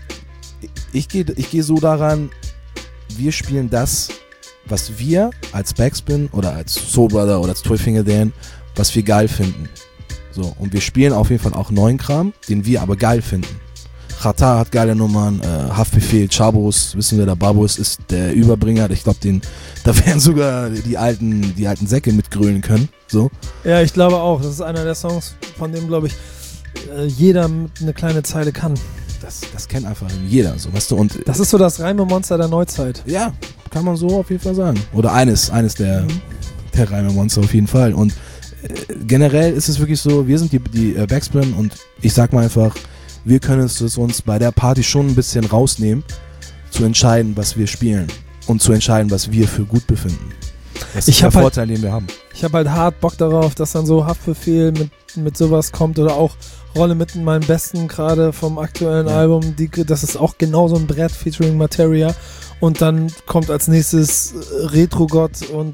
ich gehe so daran, wir spielen das, was wir als Backspin oder als Soul Brother oder als Toy Finger Dan, was wir geil finden. So, und wir spielen auf jeden Fall auch neuen Kram, den wir aber geil finden. Ratar hat geile Nummern, Haftbefehl, Chabos, wissen wir, der Babbo ist der Überbringer. Ich glaube, da werden sogar die alten Säcke mitgrölen können. So. Ja, ich glaube auch. Das ist einer der Songs, von dem, glaube ich, jeder eine kleine Zeile kann. Das kennt einfach jeder, so, weißt du. Und das ist so das Reime-Monster der Neuzeit. Ja, kann man so auf jeden Fall sagen. Oder eines der Reime-Monster auf jeden Fall. Und generell ist es wirklich so, wir sind die Backspin und ich sag mal einfach, wir können es uns bei der Party schon ein bisschen rausnehmen, zu entscheiden, was wir spielen und zu entscheiden, was wir für gut befinden. Das ist der Vorteil, den wir haben. Ich habe halt hart Bock darauf, dass dann so Haftbefehl mit sowas kommt oder auch Rolle mit in meinem Besten gerade vom aktuellen Album. Das ist auch genau so ein Brett featuring Materia. Und dann kommt als nächstes Retro-Gott und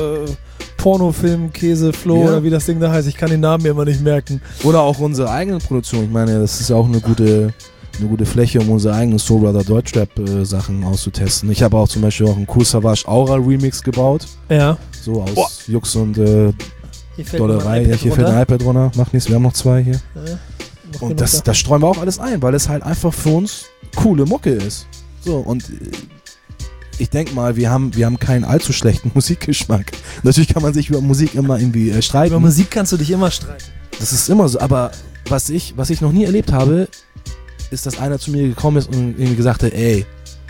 Pornofilm, Käse, Flo oder wie das Ding da heißt. Ich kann den Namen mir immer nicht merken. Oder auch unsere eigene Produktion. Ich meine, das ist ja auch eine gute Fläche, um unsere eigenen Soul Brother Deutschrap Sachen auszutesten. Ich habe auch zum Beispiel auch einen Cool Savage Aura Remix gebaut. Ja. So aus Jux und Dollerei. Ja, hier fällt ein iPad runter. Macht nichts, wir haben noch zwei hier. Ja, und das streuen wir auch alles ein, weil es halt einfach für uns coole Mucke ist. So, und ich denke mal, wir haben keinen allzu schlechten Musikgeschmack. Natürlich kann man sich über Musik immer irgendwie streiten. Über Musik kannst du dich immer streiten. Das ist immer so, aber was ich noch nie erlebt habe, ist, dass einer zu mir gekommen ist und irgendwie gesagt hat, ey,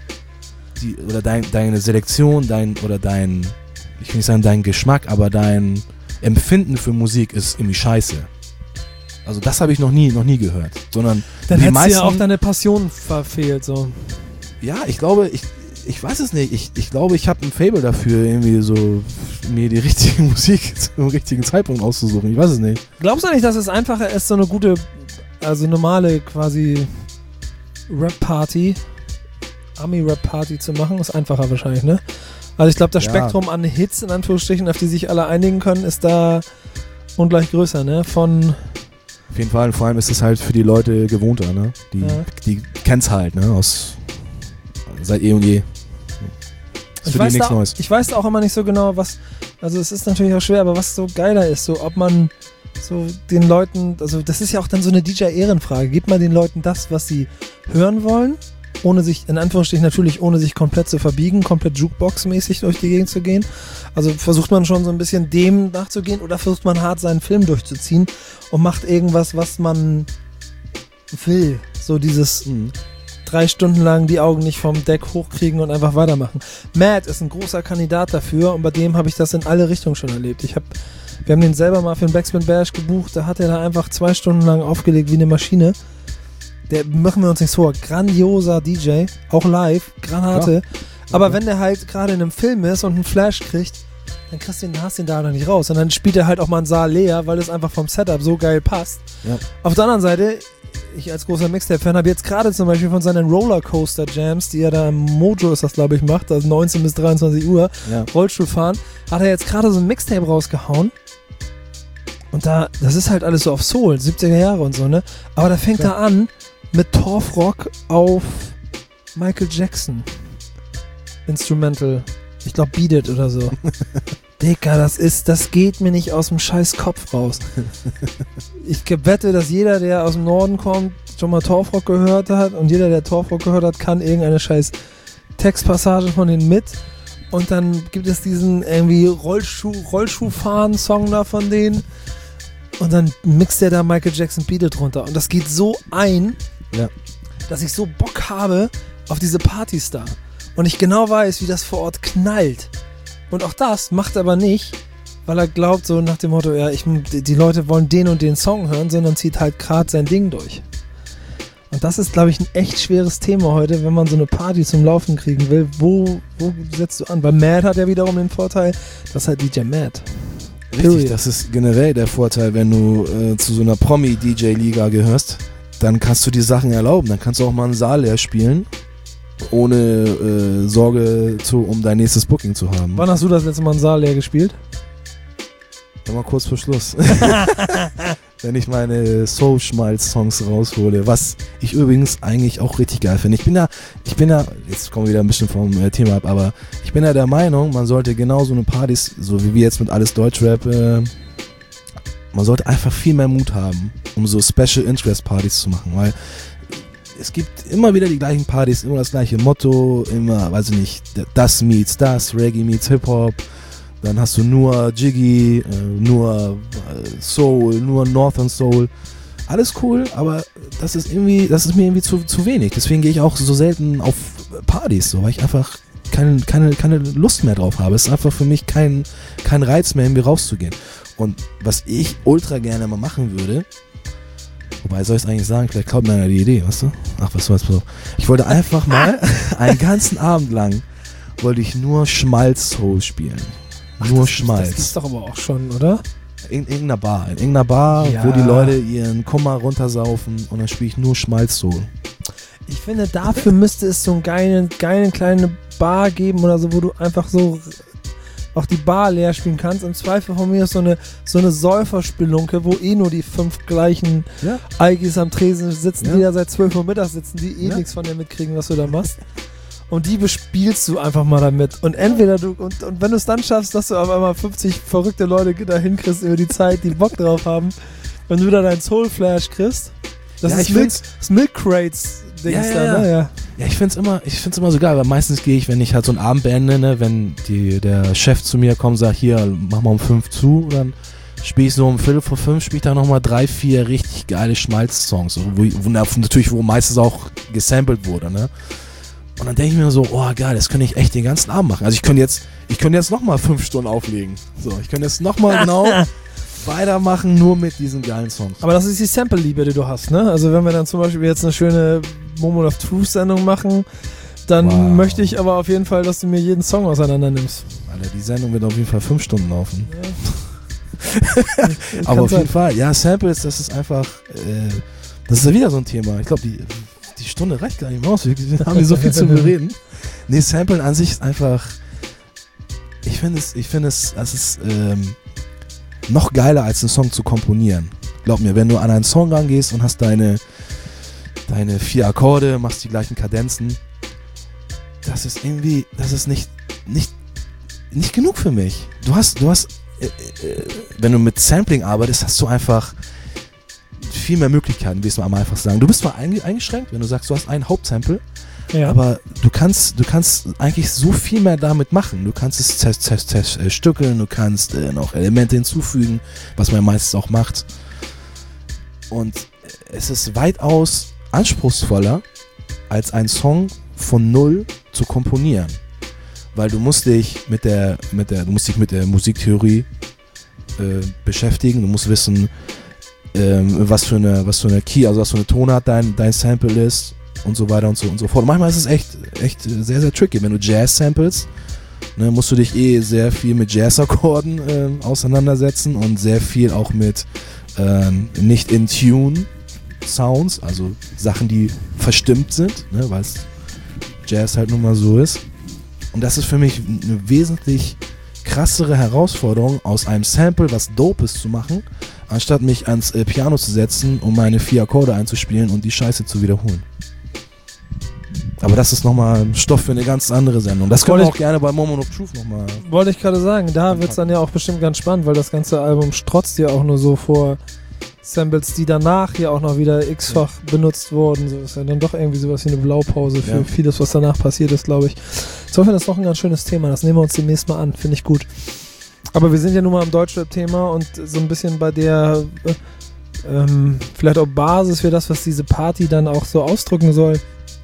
deine Selektion, ich will nicht sagen dein Geschmack, aber dein Empfinden für Musik ist irgendwie scheiße. Also das habe ich noch nie gehört. Sondern dann hättest du ja auch deine Passion verfehlt, so. Ja, ich glaube, ich weiß es nicht. Ich glaube, ich habe ein Faible dafür, irgendwie so mir die richtige Musik zum richtigen Zeitpunkt auszusuchen. Ich weiß es nicht. Glaubst du nicht, dass es einfacher ist, so eine gute, also normale quasi Rap-Party, Ami-Rap-Party zu machen? Ist einfacher wahrscheinlich, ne? Also ich glaube, das Spektrum an Hits, in Anführungsstrichen, auf die sich alle einigen können, ist da ungleich größer, ne? Auf jeden Fall, vor allem ist es halt für die Leute gewohnter, ne? Die kennen's halt, ne? Seit eh und je. Ich weiß auch immer nicht so genau, also es ist natürlich auch schwer, aber was so geiler ist, so ob man so den Leuten, also das ist ja auch dann so eine DJ-Ehrenfrage, gibt man den Leuten das, was sie hören wollen, ohne sich, in Anführungsstrichen natürlich, ohne sich komplett zu verbiegen, komplett Jukebox-mäßig durch die Gegend zu gehen. Also versucht man schon so ein bisschen dem nachzugehen oder versucht man hart seinen Film durchzuziehen und macht irgendwas, was man will. So dieses 3 Stunden lang die Augen nicht vom Deck hochkriegen und einfach weitermachen. Matt ist ein großer Kandidat dafür und bei dem habe ich das in alle Richtungen schon erlebt. Wir haben den selber mal für den Backspin Bash gebucht, da hat er da einfach 2 Stunden lang aufgelegt wie eine Maschine. Der, machen wir uns nichts vor, grandioser DJ, auch live, Granate. Ja. Aber wenn der halt gerade in einem Film ist und einen Flash kriegt, dann hast du den da noch nicht raus. Und dann spielt er halt auch mal einen Saal leer, weil es einfach vom Setup so geil passt. Ja. Auf der anderen Seite, ich als großer Mixtape-Fan habe jetzt gerade zum Beispiel von seinen Rollercoaster-Jams, die er da im Mojo ist das, glaube ich, macht, also 19 bis 23 Uhr, Rollstuhl fahren, hat er jetzt gerade so ein Mixtape rausgehauen. Und das ist halt alles so auf Soul, 70er Jahre und so, ne? Aber da fängt er an mit Torfrock auf Michael Jackson. Instrumental. Ich glaube Beat It oder so. Digga, das geht mir nicht aus dem scheiß Kopf raus. Ich wette, dass jeder, der aus dem Norden kommt, schon mal Torfrock gehört hat und jeder, der Torfrock gehört hat, kann irgendeine scheiß Textpassage von denen mit. Und dann gibt es diesen irgendwie Rollschuhfahren-Song da von denen und dann mixt der da Michael Jackson Beat It runter. Und das geht so ein, dass ich so Bock habe auf diese Partys da. Und ich genau weiß, wie das vor Ort knallt. Und auch das macht er aber nicht, weil er glaubt, so nach dem Motto, ja, die Leute wollen den und den Song hören, sondern zieht halt gerade sein Ding durch. Und das ist, glaube ich, ein echt schweres Thema heute, wenn man so eine Party zum Laufen kriegen will. Wo setzt du an? Weil Mad hat ja wiederum den Vorteil, dass halt DJ Mad. Richtig, das ist generell der Vorteil, wenn du zu so einer Promi-DJ-Liga gehörst, dann kannst du die Sachen erlauben. Dann kannst du auch mal einen Saal leer spielen, ohne Sorge um dein nächstes Booking zu haben. Wann hast du das letzte Mal einen Saal leer gespielt? Mal kurz vor Schluss. Wenn ich meine Soul-Schmalz-Songs raushole, was ich übrigens eigentlich auch richtig geil finde. Ich bin ja, jetzt kommen wir wieder ein bisschen vom Thema ab, aber ich bin ja der Meinung, man sollte genau so eine Partys, so wie wir jetzt mit Alles Deutschrap, man sollte einfach viel mehr Mut haben, um so Special Interest Partys zu machen, weil es gibt immer wieder die gleichen Partys, immer das gleiche Motto, immer, weiß ich nicht, das meets das, Reggae meets Hip-Hop. Dann hast du nur Jiggy, nur Soul, nur Northern Soul. Alles cool, aber das ist mir irgendwie zu wenig. Deswegen gehe ich auch so selten auf Partys, so, weil ich einfach keine Lust mehr drauf habe. Es ist einfach für mich kein Reiz mehr, irgendwie rauszugehen. Und was ich ultra gerne mal machen würde, wobei, soll ich es eigentlich sagen, vielleicht klaut mir einer die Idee, weißt du? Ach, was soll's. Ich wollte einfach mal einen ganzen Abend lang wollte ich nur Schmalz-Soul spielen. Nur Schmalz. Das ist doch aber auch schon, oder? In irgendeiner Bar, ja, wo die Leute ihren Kummer runtersaufen und dann spiele ich nur Schmalz-Soul. Ich finde, dafür müsste es so einen geilen kleine Bar geben oder so, wo du einfach so auch die Bar leer spielen kannst. Im Zweifel von mir ist so eine Säuferspelunke, wo nur die 5 gleichen Eigis am Tresen sitzen, die da seit 12 Uhr mittags sitzen, die nichts von dir mitkriegen, was du da machst. Und die bespielst du einfach mal damit. Und entweder und wenn du es dann schaffst, dass du auf einmal 50 verrückte Leute da hinkriegst über die Zeit, die Bock drauf haben, wenn du da deinen Soul Flash kriegst, das ist Milk Crates Dings da, ne? Ja, ich find's immer so geil, weil meistens gehe ich, wenn ich halt so einen Abend beende, ne, wenn der Chef zu mir kommt und sagt, hier, mach mal um 5 zu, dann spiele ich so um 4:45, spiele ich da nochmal 3, 4 richtig geile Schmalz-Songs, wo meistens auch gesampelt wurde, ne? Und dann denke ich mir so, oh geil, das könnte ich echt den ganzen Abend machen. Also ich könnte jetzt nochmal 5 Stunden auflegen. So, ich könnte jetzt nochmal genau weitermachen, nur mit diesen geilen Songs. Aber das ist die Sample-Liebe, die du hast, ne? Also wenn wir dann zum Beispiel jetzt eine schöne Moment of Truth-Sendung machen, dann möchte ich aber auf jeden Fall, dass du mir jeden Song auseinander nimmst. Alter, die Sendung wird auf jeden Fall 5 Stunden laufen. Ja. Aber auf jeden Fall, ja, Samples, das ist einfach, das ist ja wieder so ein Thema. Ich glaube, die Stunde reicht gar nicht mehr aus. Wir haben hier so viel zu bereden. Nee, Samplen an sich ist einfach, ich finde es, das ist noch geiler als einen Song zu komponieren. Glaub mir, wenn du an einen Song rangehst und hast deine 4 Akkorde, machst die gleichen Kadenzen, das ist nicht genug für mich. Du hast, wenn du mit Sampling arbeitest, hast du einfach viel mehr Möglichkeiten, wie es mal am einfachsten sagen. Du bist zwar eingeschränkt, wenn du sagst, du hast einen Hauptsample, Ja. Aber du kannst eigentlich so viel mehr damit machen. Du kannst es stückeln, du kannst noch Elemente hinzufügen, was man meistens auch macht. Und es ist weitaus anspruchsvoller, als einen Song von null zu komponieren. Weil du musst dich mit der Musiktheorie beschäftigen. Du musst wissen, was für eine Key, also was für eine Tonart dein Sample ist und so weiter und so fort. Und manchmal ist es echt sehr, sehr tricky. Wenn du Jazz samples, ne, musst du dich sehr viel mit Jazz-Akkorden auseinandersetzen und sehr viel auch mit nicht in Tune Sounds, also Sachen, die verstimmt sind, ne, weil Jazz halt nun mal so ist. Und das ist für mich eine wesentlich krassere Herausforderung, aus einem Sample was Dopes zu machen, anstatt mich ans Piano zu setzen, um meine 4 Akkorde einzuspielen und die Scheiße zu wiederholen. Aber das ist nochmal Stoff für eine ganz andere Sendung. Das können wir auch gerne bei Moment of Truth nochmal. Wollte ich gerade sagen, da wird es dann ja auch bestimmt ganz spannend, weil das ganze Album strotzt ja auch nur so vor Samples, die danach ja auch noch wieder x-fach benutzt wurden. So ist ja dann doch irgendwie sowas wie eine Blaupause für vieles, was danach passiert ist, glaube ich. Insofern ist das doch ein ganz schönes Thema. Das nehmen wir uns demnächst mal an. Finde ich gut. Aber wir sind ja nun mal am Deutschrap-Thema und so ein bisschen bei der vielleicht auch Basis für das, was diese Party dann auch so ausdrücken soll.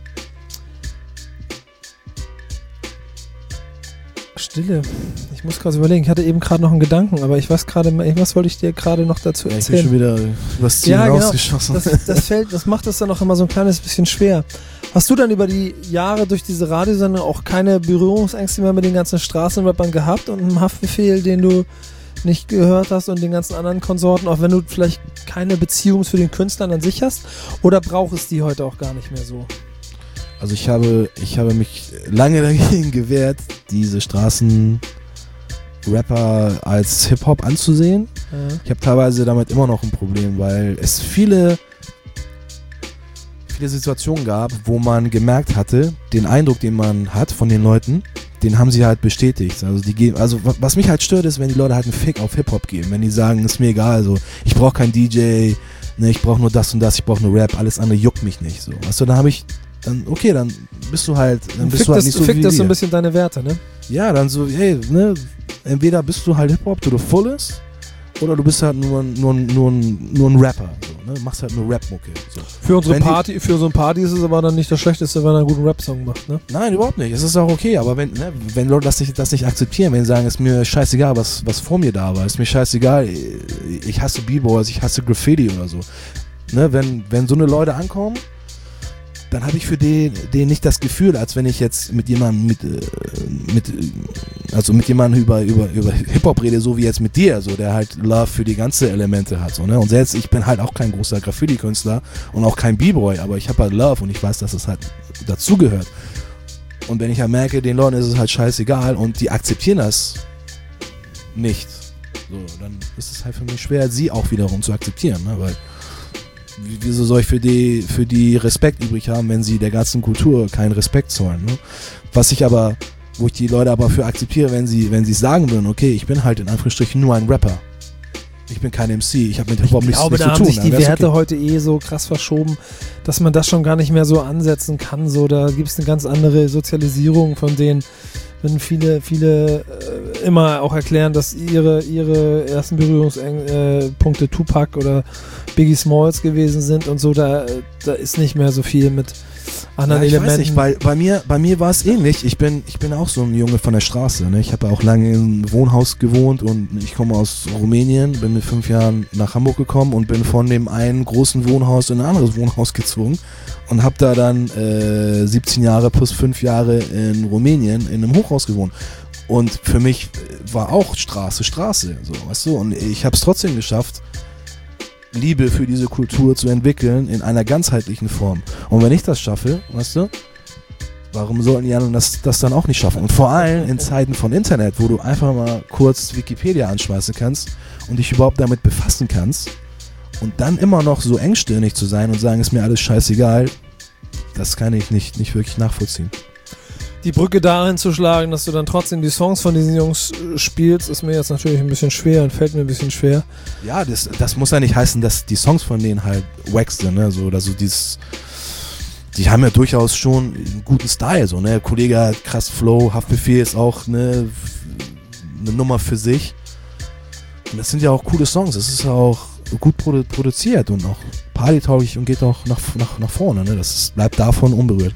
Stille. Ich muss gerade überlegen. Ich hatte eben gerade noch einen Gedanken, aber ich weiß gerade, was wollte ich dir gerade noch dazu erzählen? Ich bin schon wieder was Ziel rausgeschossen. Genau. Das macht es dann auch immer so ein kleines bisschen schwer. Hast du dann über die Jahre durch diese Radiosendung auch keine Berührungsängste mehr mit den ganzen Straßenrappern gehabt und einem Haftbefehl, den du nicht gehört hast und den ganzen anderen Konsorten, auch wenn du vielleicht keine Beziehung zu den Künstlern an sich hast? Oder braucht es die heute auch gar nicht mehr so? Also ich habe mich lange dagegen gewehrt, diese Straßenrapper als Hip-Hop anzusehen. Ja. Ich habe teilweise damit immer noch ein Problem, weil es viele Situationen gab, wo man gemerkt hatte, den Eindruck, den man hat von den Leuten, den haben sie halt bestätigt. Also was mich halt stört, ist, wenn die Leute halt einen Fick auf Hip-Hop geben. Wenn die sagen, ist mir egal, also ich brauche keinen DJ, ne, ich brauche nur das und das, ich brauche nur Rap, alles andere juckt mich nicht. So. Weißt du, dann bist du halt nicht so wie fickt das so ein bisschen deine Werte, ne? Ja, dann so, hey, ne, entweder bist du halt Hip-Hop to the fullest oder du bist halt nur ein Rapper, so, ne? Machst halt nur Rap-Mucke. So. Für unsere Party ist es aber dann nicht das Schlechteste, wenn er einen guten Rap-Song macht, ne? Nein, überhaupt nicht. Es ist auch okay, aber wenn Leute das nicht akzeptieren, wenn sie sagen, ist mir scheißegal, was vor mir da war, ist mir scheißegal, ich hasse B-Boys, ich hasse Graffiti oder so. Ne, wenn so eine Leute ankommen, dann habe ich für den nicht das Gefühl, als wenn ich jetzt mit jemandem über Hip-Hop rede, so wie jetzt mit dir, so, der halt Love für die ganzen Elemente hat, so, ne? Und selbst ich bin halt auch kein großer Graffiti-Künstler und auch kein B-Boy, aber ich habe halt Love und ich weiß, dass es halt dazugehört. Und wenn ich halt merke, den Leuten ist es halt scheißegal und die akzeptieren das nicht, so, dann ist es halt für mich schwer, sie auch wiederum zu akzeptieren, ne? Weil wieso soll ich für die Respekt übrig haben, wenn sie der ganzen Kultur keinen Respekt zollen, ne? Wo ich die Leute aber für akzeptiere, wenn sie sagen würden, okay, ich bin halt in Anführungsstrichen nur ein Rapper. Ich bin kein MC, ich habe mit Hip-Hop nichts zu tun. Ich glaube, da haben sich die Werte heute so krass verschoben, dass man das schon gar nicht mehr so ansetzen kann. So, da gibt es eine ganz andere Sozialisierung von denen. Wenn viele immer auch erklären, dass ihre ersten Berührungspunkte Tupac oder Biggie Smalls gewesen sind und so, da ist nicht mehr so viel mit anderen Elementen. Ich weiß nicht, bei mir war es ähnlich. Ich bin auch so ein Junge von der Straße, ne? Ich habe ja auch lange im Wohnhaus gewohnt und ich komme aus Rumänien, bin mit 5 Jahren nach Hamburg gekommen und bin von dem einen großen Wohnhaus in ein anderes Wohnhaus gezogen und habe da dann 17 Jahre plus 5 Jahre in Rumänien in einem Hochhaus gewohnt. Und für mich war auch Straße, so, weißt du? Und ich habe es trotzdem geschafft, Liebe für diese Kultur zu entwickeln in einer ganzheitlichen Form. Und wenn ich das schaffe, weißt du, warum sollten die anderen das dann auch nicht schaffen? Und vor allem in Zeiten von Internet, wo du einfach mal kurz Wikipedia anschmeißen kannst und dich überhaupt damit befassen kannst und dann immer noch so engstirnig zu sein und sagen, ist mir alles scheißegal, das kann ich nicht wirklich nachvollziehen. Die Brücke dahin zu schlagen, dass du dann trotzdem die Songs von diesen Jungs spielst, ist mir jetzt natürlich ein bisschen schwer und fällt mir ein bisschen schwer. Ja, das muss ja nicht heißen, dass die Songs von denen halt wack sind, ne? So, oder so dieses die haben ja durchaus schon einen guten Style, so, ne? Kollege hat krass Flow, Haftbefehl ist auch eine Nummer für sich. Und das sind ja auch coole Songs, es ist ja auch gut produziert und auch partytauglich und geht auch nach vorne, ne? Bleibt davon unberührt.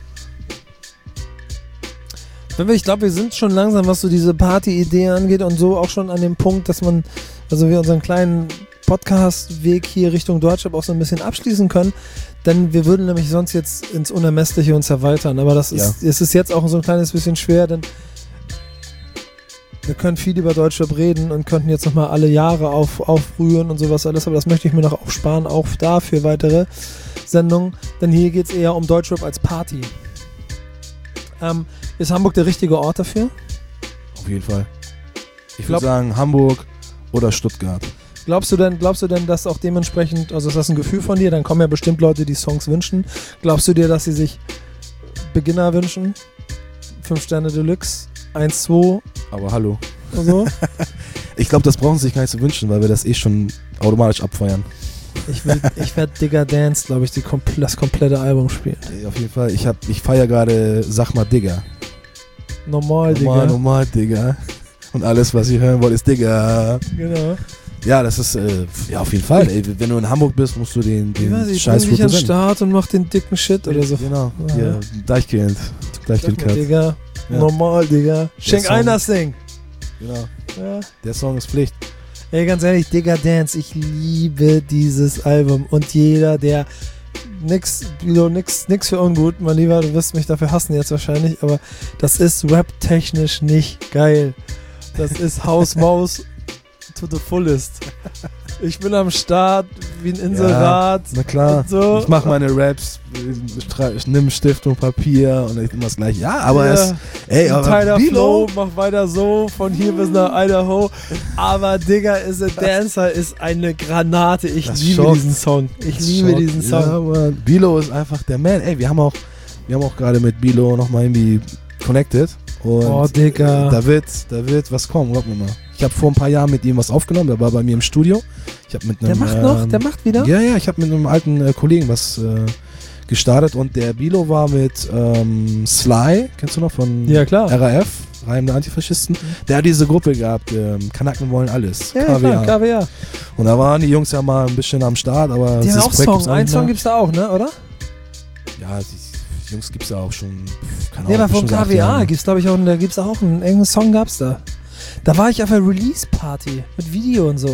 Ich glaube, wir sind schon langsam, was so diese Party-Idee angeht und so auch schon an dem Punkt, dass wir unseren kleinen Podcast-Weg hier Richtung Deutschrap auch so ein bisschen abschließen können, denn wir würden nämlich sonst jetzt ins Unermessliche uns erweitern, aber es ist jetzt auch so ein kleines bisschen schwer, denn wir können viel über Deutschrap reden und könnten jetzt nochmal alle Jahre aufrühren und sowas alles, aber das möchte ich mir noch aufsparen, auch da für weitere Sendungen, denn hier geht es eher um Deutschrap als Party. Ist Hamburg der richtige Ort dafür? Auf jeden Fall. Ich würde sagen Hamburg oder Stuttgart. Glaubst du denn, dass auch dementsprechend, also ist das ein Gefühl von dir, dann kommen ja bestimmt Leute, die Songs wünschen. Glaubst du dir, dass sie sich Beginner wünschen? 5 Sterne Deluxe, 1, 2. Aber hallo. So? Ich glaube, das brauchen sie sich gar nicht zu wünschen, weil wir das schon automatisch abfeuern. Ich werde Digga Dance, glaube ich, das komplette Album spielen. Auf jeden Fall. Ich feiere gerade Sag mal Digga. Normal Digga. Und alles, was ihr hören wollt, ist Digga. Genau. Ja, das ist, auf jeden Fall. Ey, wenn du in Hamburg bist, musst du den Scheiß bring dich an den Start und mach den dicken Shit oder so. Genau. Ja. Deichkind Cut. Digga. Ja. Normal, Digga. Schenk ein das Ding. Genau. Ja. Der Song ist Pflicht. Ey, ganz ehrlich, Digga Dance, ich liebe dieses Album und jeder, der nix für ungut, mein Lieber, du wirst mich dafür hassen jetzt wahrscheinlich, aber das ist rap-technisch nicht geil. Das ist Hausmaus to the fullest. Ich bin am Start wie ein Inserat. Ja, na klar. So. Ich mache meine Raps, ich nimm Stift und Papier und ich immer das gleiche. Ja, aber Tyler Flow, mach weiter so, von hier bis nach Idaho. Aber Digga is a Dancer ist eine Granate. Ich liebe diesen Song. Ja, Mann. Bilo ist einfach der Man. Ey, wir haben auch gerade mit Bilo nochmal irgendwie connected. Und Digga. Da wird was kommen, glaub mir mal. Ich habe vor ein paar Jahren mit ihm was aufgenommen, der war bei mir im Studio. Der macht wieder? Ja, ich habe mit einem alten Kollegen was gestartet und der Bilo war mit Sly, kennst du noch von RAF, Reim der Antifaschisten. Der hat diese Gruppe gehabt, Kanaken wollen alles, KWA. Und da waren die Jungs ja mal ein bisschen am Start, aber die haben auch Song, einen Song gibt's da auch, ne, oder? Ja, die Jungs gibt's ja auch schon. Aber von KWA gibt's glaube ich auch, da gibt's auch irgendeinen Song gab's da. Da war ich auf einer Release-Party mit Video und so.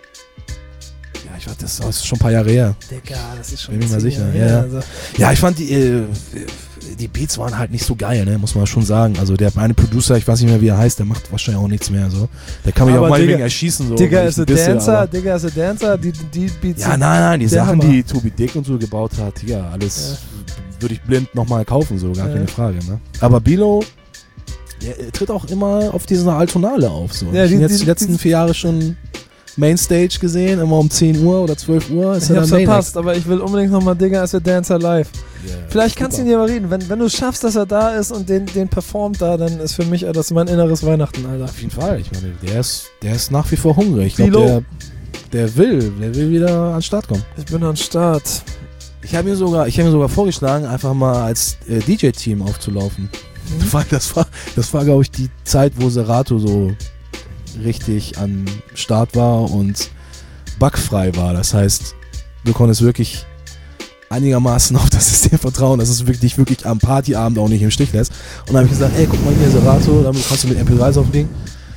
Ja, das ist schon ein paar Jahre her. Digga, das ist schon. Bin mir mal sicher. Ja. Also. Ja, ich fand die Beats waren halt nicht so geil, ne, muss man schon sagen. Also der eine Producer, ich weiß nicht mehr wie er heißt, der macht wahrscheinlich auch nichts mehr. So. Der kann mich auch mal wegen erschießen. So, Digga is a Dancer, die Beats. Ja, nein, die Sachen, die Tobi Dick und so gebaut hat, ja, alles würde ich blind nochmal kaufen, so, gar keine Frage. Ne? Aber Bilo, der tritt auch immer auf diese Altonale auf. So. Ja, ich habe jetzt die letzten 4 Jahre schon Mainstage gesehen, immer um 10 Uhr oder 12 Uhr. Ich hab's verpasst, aber ich will unbedingt nochmal Digga is a Dancer live. Yeah, vielleicht kannst du ihn dir mal reden. Wenn du es schaffst, dass er da ist und den performt da, dann ist für mich das mein inneres Weihnachten, Alter. Auf jeden Fall. Ich meine, der ist nach wie vor hungrig. Ich glaube, der will wieder an den Start kommen. Ich bin an den Start. Ich habe mir sogar vorgeschlagen, einfach mal als DJ-Team aufzulaufen. Das war, glaube ich, die Zeit, wo Serato so richtig am Start war und bugfrei war. Das heißt, du konntest wirklich einigermaßen auf das System vertrauen, dass es dich wirklich am Partyabend auch nicht im Stich lässt. Und dann habe ich gesagt, ey, guck mal hier, Serato, damit kannst du mit MP3s auflegen.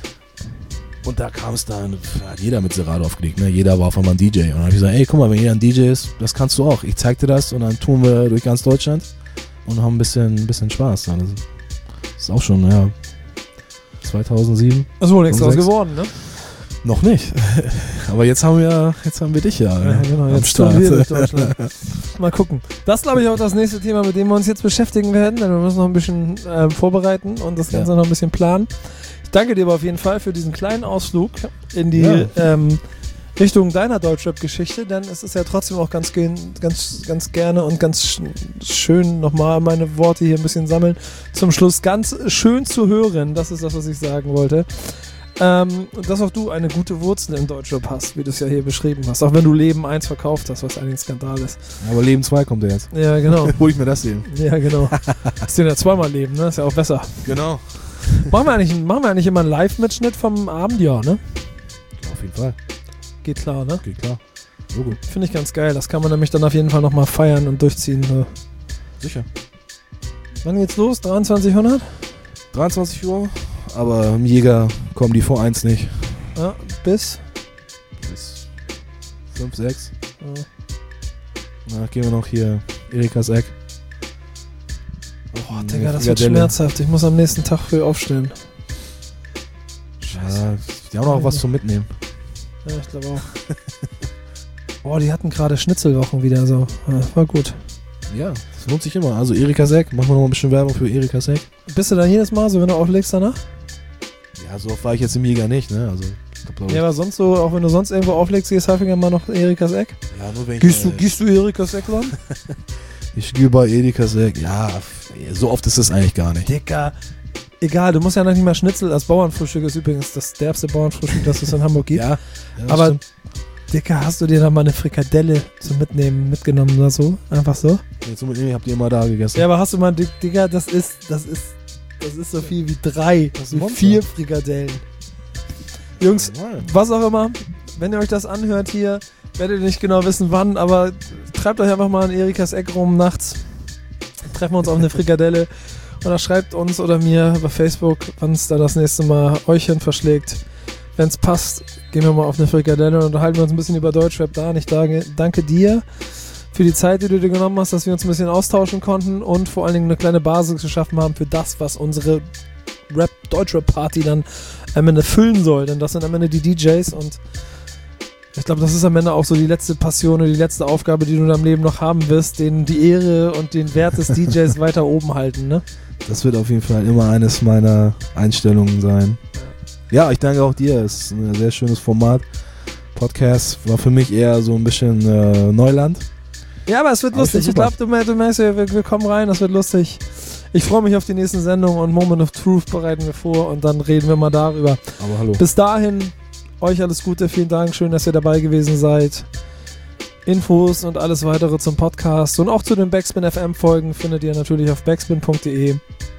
Und da kam es dann, hat jeder mit Serato aufgelegt, ne? Jeder war auf einmal ein DJ. Und dann habe ich gesagt, ey, guck mal, wenn jeder ein DJ ist, das kannst du auch. Ich zeig dir das und dann touren wir durch ganz Deutschland und haben ein bisschen Spaß. Das ist auch schon, 2007. Ist wohl nichts draus geworden, ne? Noch nicht. Aber jetzt haben wir dich ja. Genau, jetzt touren wir durch Deutschland. Mal gucken. Das ist, glaube ich, auch das nächste Thema, mit dem wir uns jetzt beschäftigen werden, denn wir müssen noch ein bisschen vorbereiten und das Ganze noch ein bisschen planen. Ich danke dir aber auf jeden Fall für diesen kleinen Ausflug in die Richtung deiner Deutschrap-Geschichte, denn es ist ja trotzdem auch ganz gerne und ganz schön, nochmal meine Worte hier ein bisschen sammeln, zum Schluss ganz schön zu hören, das ist das, was ich sagen wollte. dass auch du eine gute Wurzel im Deutschrap hast, wie du es ja hier beschrieben hast. Auch wenn du Leben 1 verkauft hast, was eigentlich ein Skandal ist. Aber Leben 2 kommt ja jetzt. Ja, genau. Hol ich mir das sehen. Ja, genau. Das sind ja zweimal Leben, ne? Ist ja auch besser. Genau. Machen wir eigentlich immer einen Live-Mitschnitt vom Abend? Ja, ne? Auf jeden Fall. Geht klar, ne? Geht klar. So gut. Finde ich ganz geil. Das kann man nämlich dann auf jeden Fall nochmal feiern und durchziehen. So. Sicher. Wann geht's los? 2300? 23 Uhr. Aber im Jäger kommen die vor 1 nicht. Ja, bis 5, 6. Ja. Na, gehen wir noch hier Erikas Eck. Boah, Digga, das wird schmerzhaft. Ich muss am nächsten Tag früh aufstehen. Scheiße. Ja, die haben noch was zum Mitnehmen. Ja, ich glaube auch. Boah, die hatten gerade Schnitzelwochen wieder so. Ja, war gut. Ja, das lohnt sich immer. Also Erikas Eck, machen wir noch mal ein bisschen Werbung für Erikas Eck. Bist du da jedes Mal so, wenn du auflegst danach? Ja, so oft war ich jetzt im Jäger nicht, ne? Also, ja, aber sonst so, auch wenn du sonst irgendwo auflegst, gehst du häufiger mal noch Erikas Eck? Ja, nur wenn ich... Gehst du Erikas Eck lang? Ich gehe bei Erikas Eck. Ja, so oft ist das eigentlich gar nicht. Dicker. Egal, du musst ja noch nicht mal Schnitzel. Das Bauernfrühstück ist übrigens das derbste Bauernfrühstück, das es in Hamburg gibt. Ja, aber stimmt. Dicker, hast du dir da mal eine Frikadelle zum Mitnehmen mitgenommen oder so? Einfach so? Nee, zum Mitnehmen habt ihr immer da gegessen. Ja, aber hast du mal, Digga, das ist so viel wie 3, wie 4 Frikadellen. Jungs, was auch immer, wenn ihr euch das anhört hier, werdet ihr nicht genau wissen wann, aber treibt euch einfach mal in Erikas Eck rum nachts. Treffen wir uns auf eine Frikadelle oder schreibt uns oder mir über Facebook, wann es da das nächste Mal euch hin verschlägt. Wenn es passt, gehen wir mal auf eine Frikadelle und unterhalten wir uns ein bisschen über Deutschrap da. Und ich danke dir für die Zeit, die du dir genommen hast, dass wir uns ein bisschen austauschen konnten und vor allen Dingen eine kleine Basis geschaffen haben für das, was unsere Deutschrap-Party dann am Ende füllen soll. Denn das sind am Ende die DJs und ich glaube, das ist am Ende auch so die letzte Passion oder die letzte Aufgabe, die du in deinem Leben noch haben wirst, denen die Ehre und den Wert des DJs weiter oben halten, ne? Das wird auf jeden Fall immer eines meiner Einstellungen sein. Ja, ich danke auch dir. Es ist ein sehr schönes Format. Podcast war für mich eher so ein bisschen Neuland. Ja, aber es wird lustig. Ich glaube, du merkst ja, wir kommen rein, das wird lustig. Ich freue mich auf die nächsten Sendungen und Moment of Truth bereiten wir vor und dann reden wir mal darüber. Aber hallo. Bis dahin, euch alles Gute, vielen Dank, schön, dass ihr dabei gewesen seid. Infos und alles weitere zum Podcast und auch zu den Backspin FM Folgen findet ihr natürlich auf backspin.de.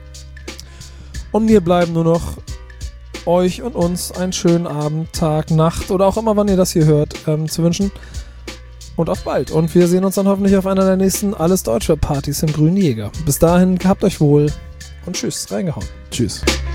Und mir bleiben nur noch euch und uns einen schönen Abend, Tag, Nacht oder auch immer, wann ihr das hier hört, zu wünschen. Und auf bald. Und wir sehen uns dann hoffentlich auf einer der nächsten Alles Deutschrap Partys im Grünen Jäger. Bis dahin, habt euch wohl und tschüss, reingehauen. Tschüss.